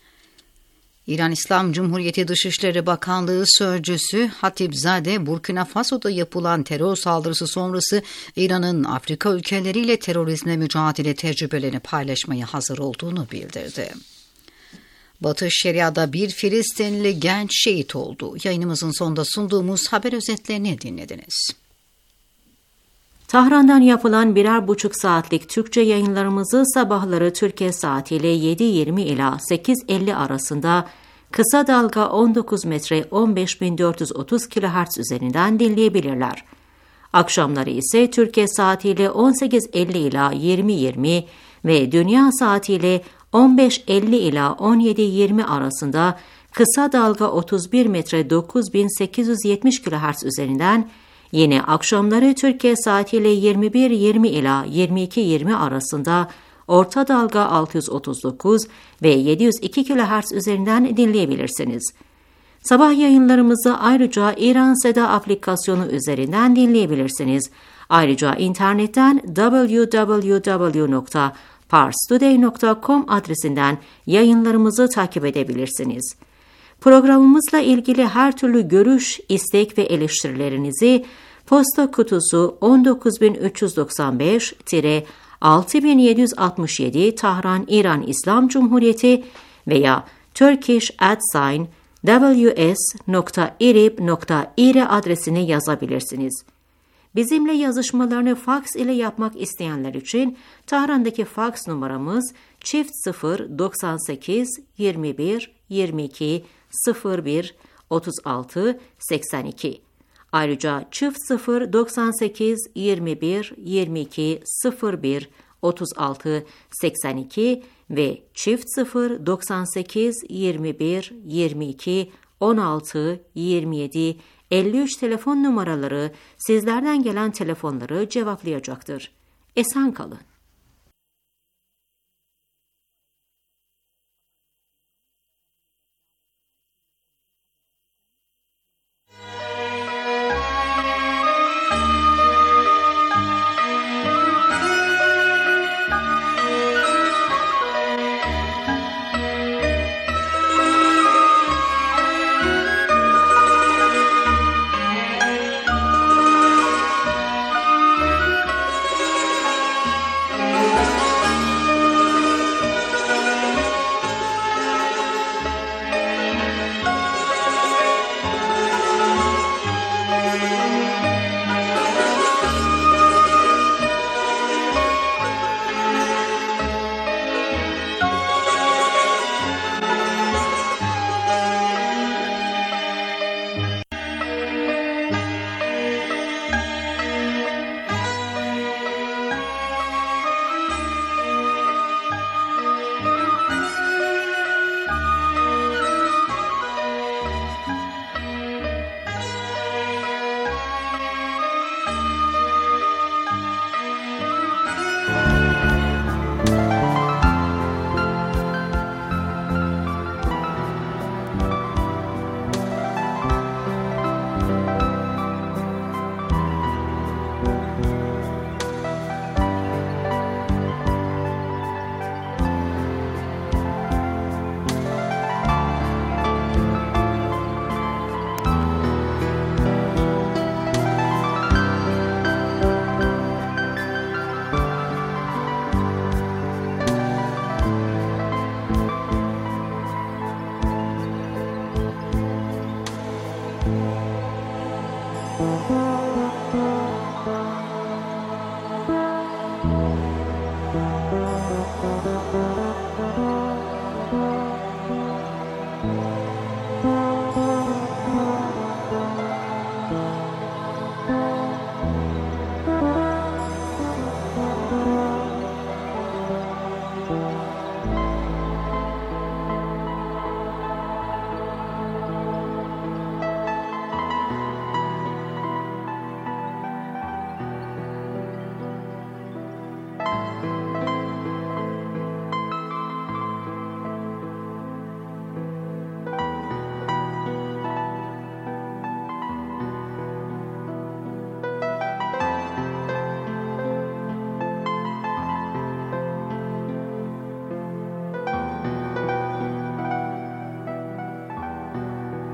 İran İslam Cumhuriyeti Dışişleri Bakanlığı Sözcüsü Hatipzade, Burkina Faso'da yapılan terör saldırısı sonrası İran'ın Afrika ülkeleriyle terörizmle mücadele tecrübelerini paylaşmaya hazır olduğunu bildirdi. Batı Şeria'da bir Filistinli genç şehit oldu. Yayınımızın sonunda sunduğumuz haber özetlerini dinlediniz. Tahran'dan yapılan birer buçuk saatlik Türkçe yayınlarımızı sabahları Türkiye saatiyle yedi yirmi ila sekiz elli arasında kısa dalga on dokuz metre on beş bin dört yüz otuz kilohertz üzerinden dinleyebilirler. Akşamları ise Türkiye saatiyle on sekiz elli ila yirmi yirmi ve dünya saatiyle on beş elli ila on yedi yirmi arasında kısa dalga otuz bir metre dokuz bin sekiz yüz yetmiş kilohertz üzerinden, yine akşamları Türkiye saatiyle yirmi bir yirmi ila yirmi iki yirmi arasında orta dalga altı yüz otuz dokuz ve yedi yüz iki kilohertz üzerinden dinleyebilirsiniz. Sabah yayınlarımızı ayrıca İran Seda aplikasyonu üzerinden dinleyebilirsiniz. Ayrıca internetten double-u double-u double-u nokta pars today nokta com adresinden yayınlarımızı takip edebilirsiniz. Programımızla ilgili her türlü görüş, istek ve eleştirilerinizi Posta kutusu on dokuz bin üç yüz doksan beş altı bin yedi yüz altmış yedi Tahran İran İslam Cumhuriyeti veya turkish at sign w s nokta irib nokta ir adresine yazabilirsiniz. Bizimle yazışmalarını faks ile yapmak isteyenler için Tahran'daki faks numaramız çift sıfır doksan sekiz yirmi bir yirmi iki sıfır bir otuz altı seksen iki. Ayrıca çift sıfır doksan sekiz yirmi bir yirmi iki sıfır bir otuz altı seksen iki ve çift sıfır doksan sekiz yirmi bir yirmi iki on altı yirmi yedi elli üç telefon numaraları sizlerden gelen telefonları cevaplayacaktır. Esen kalın.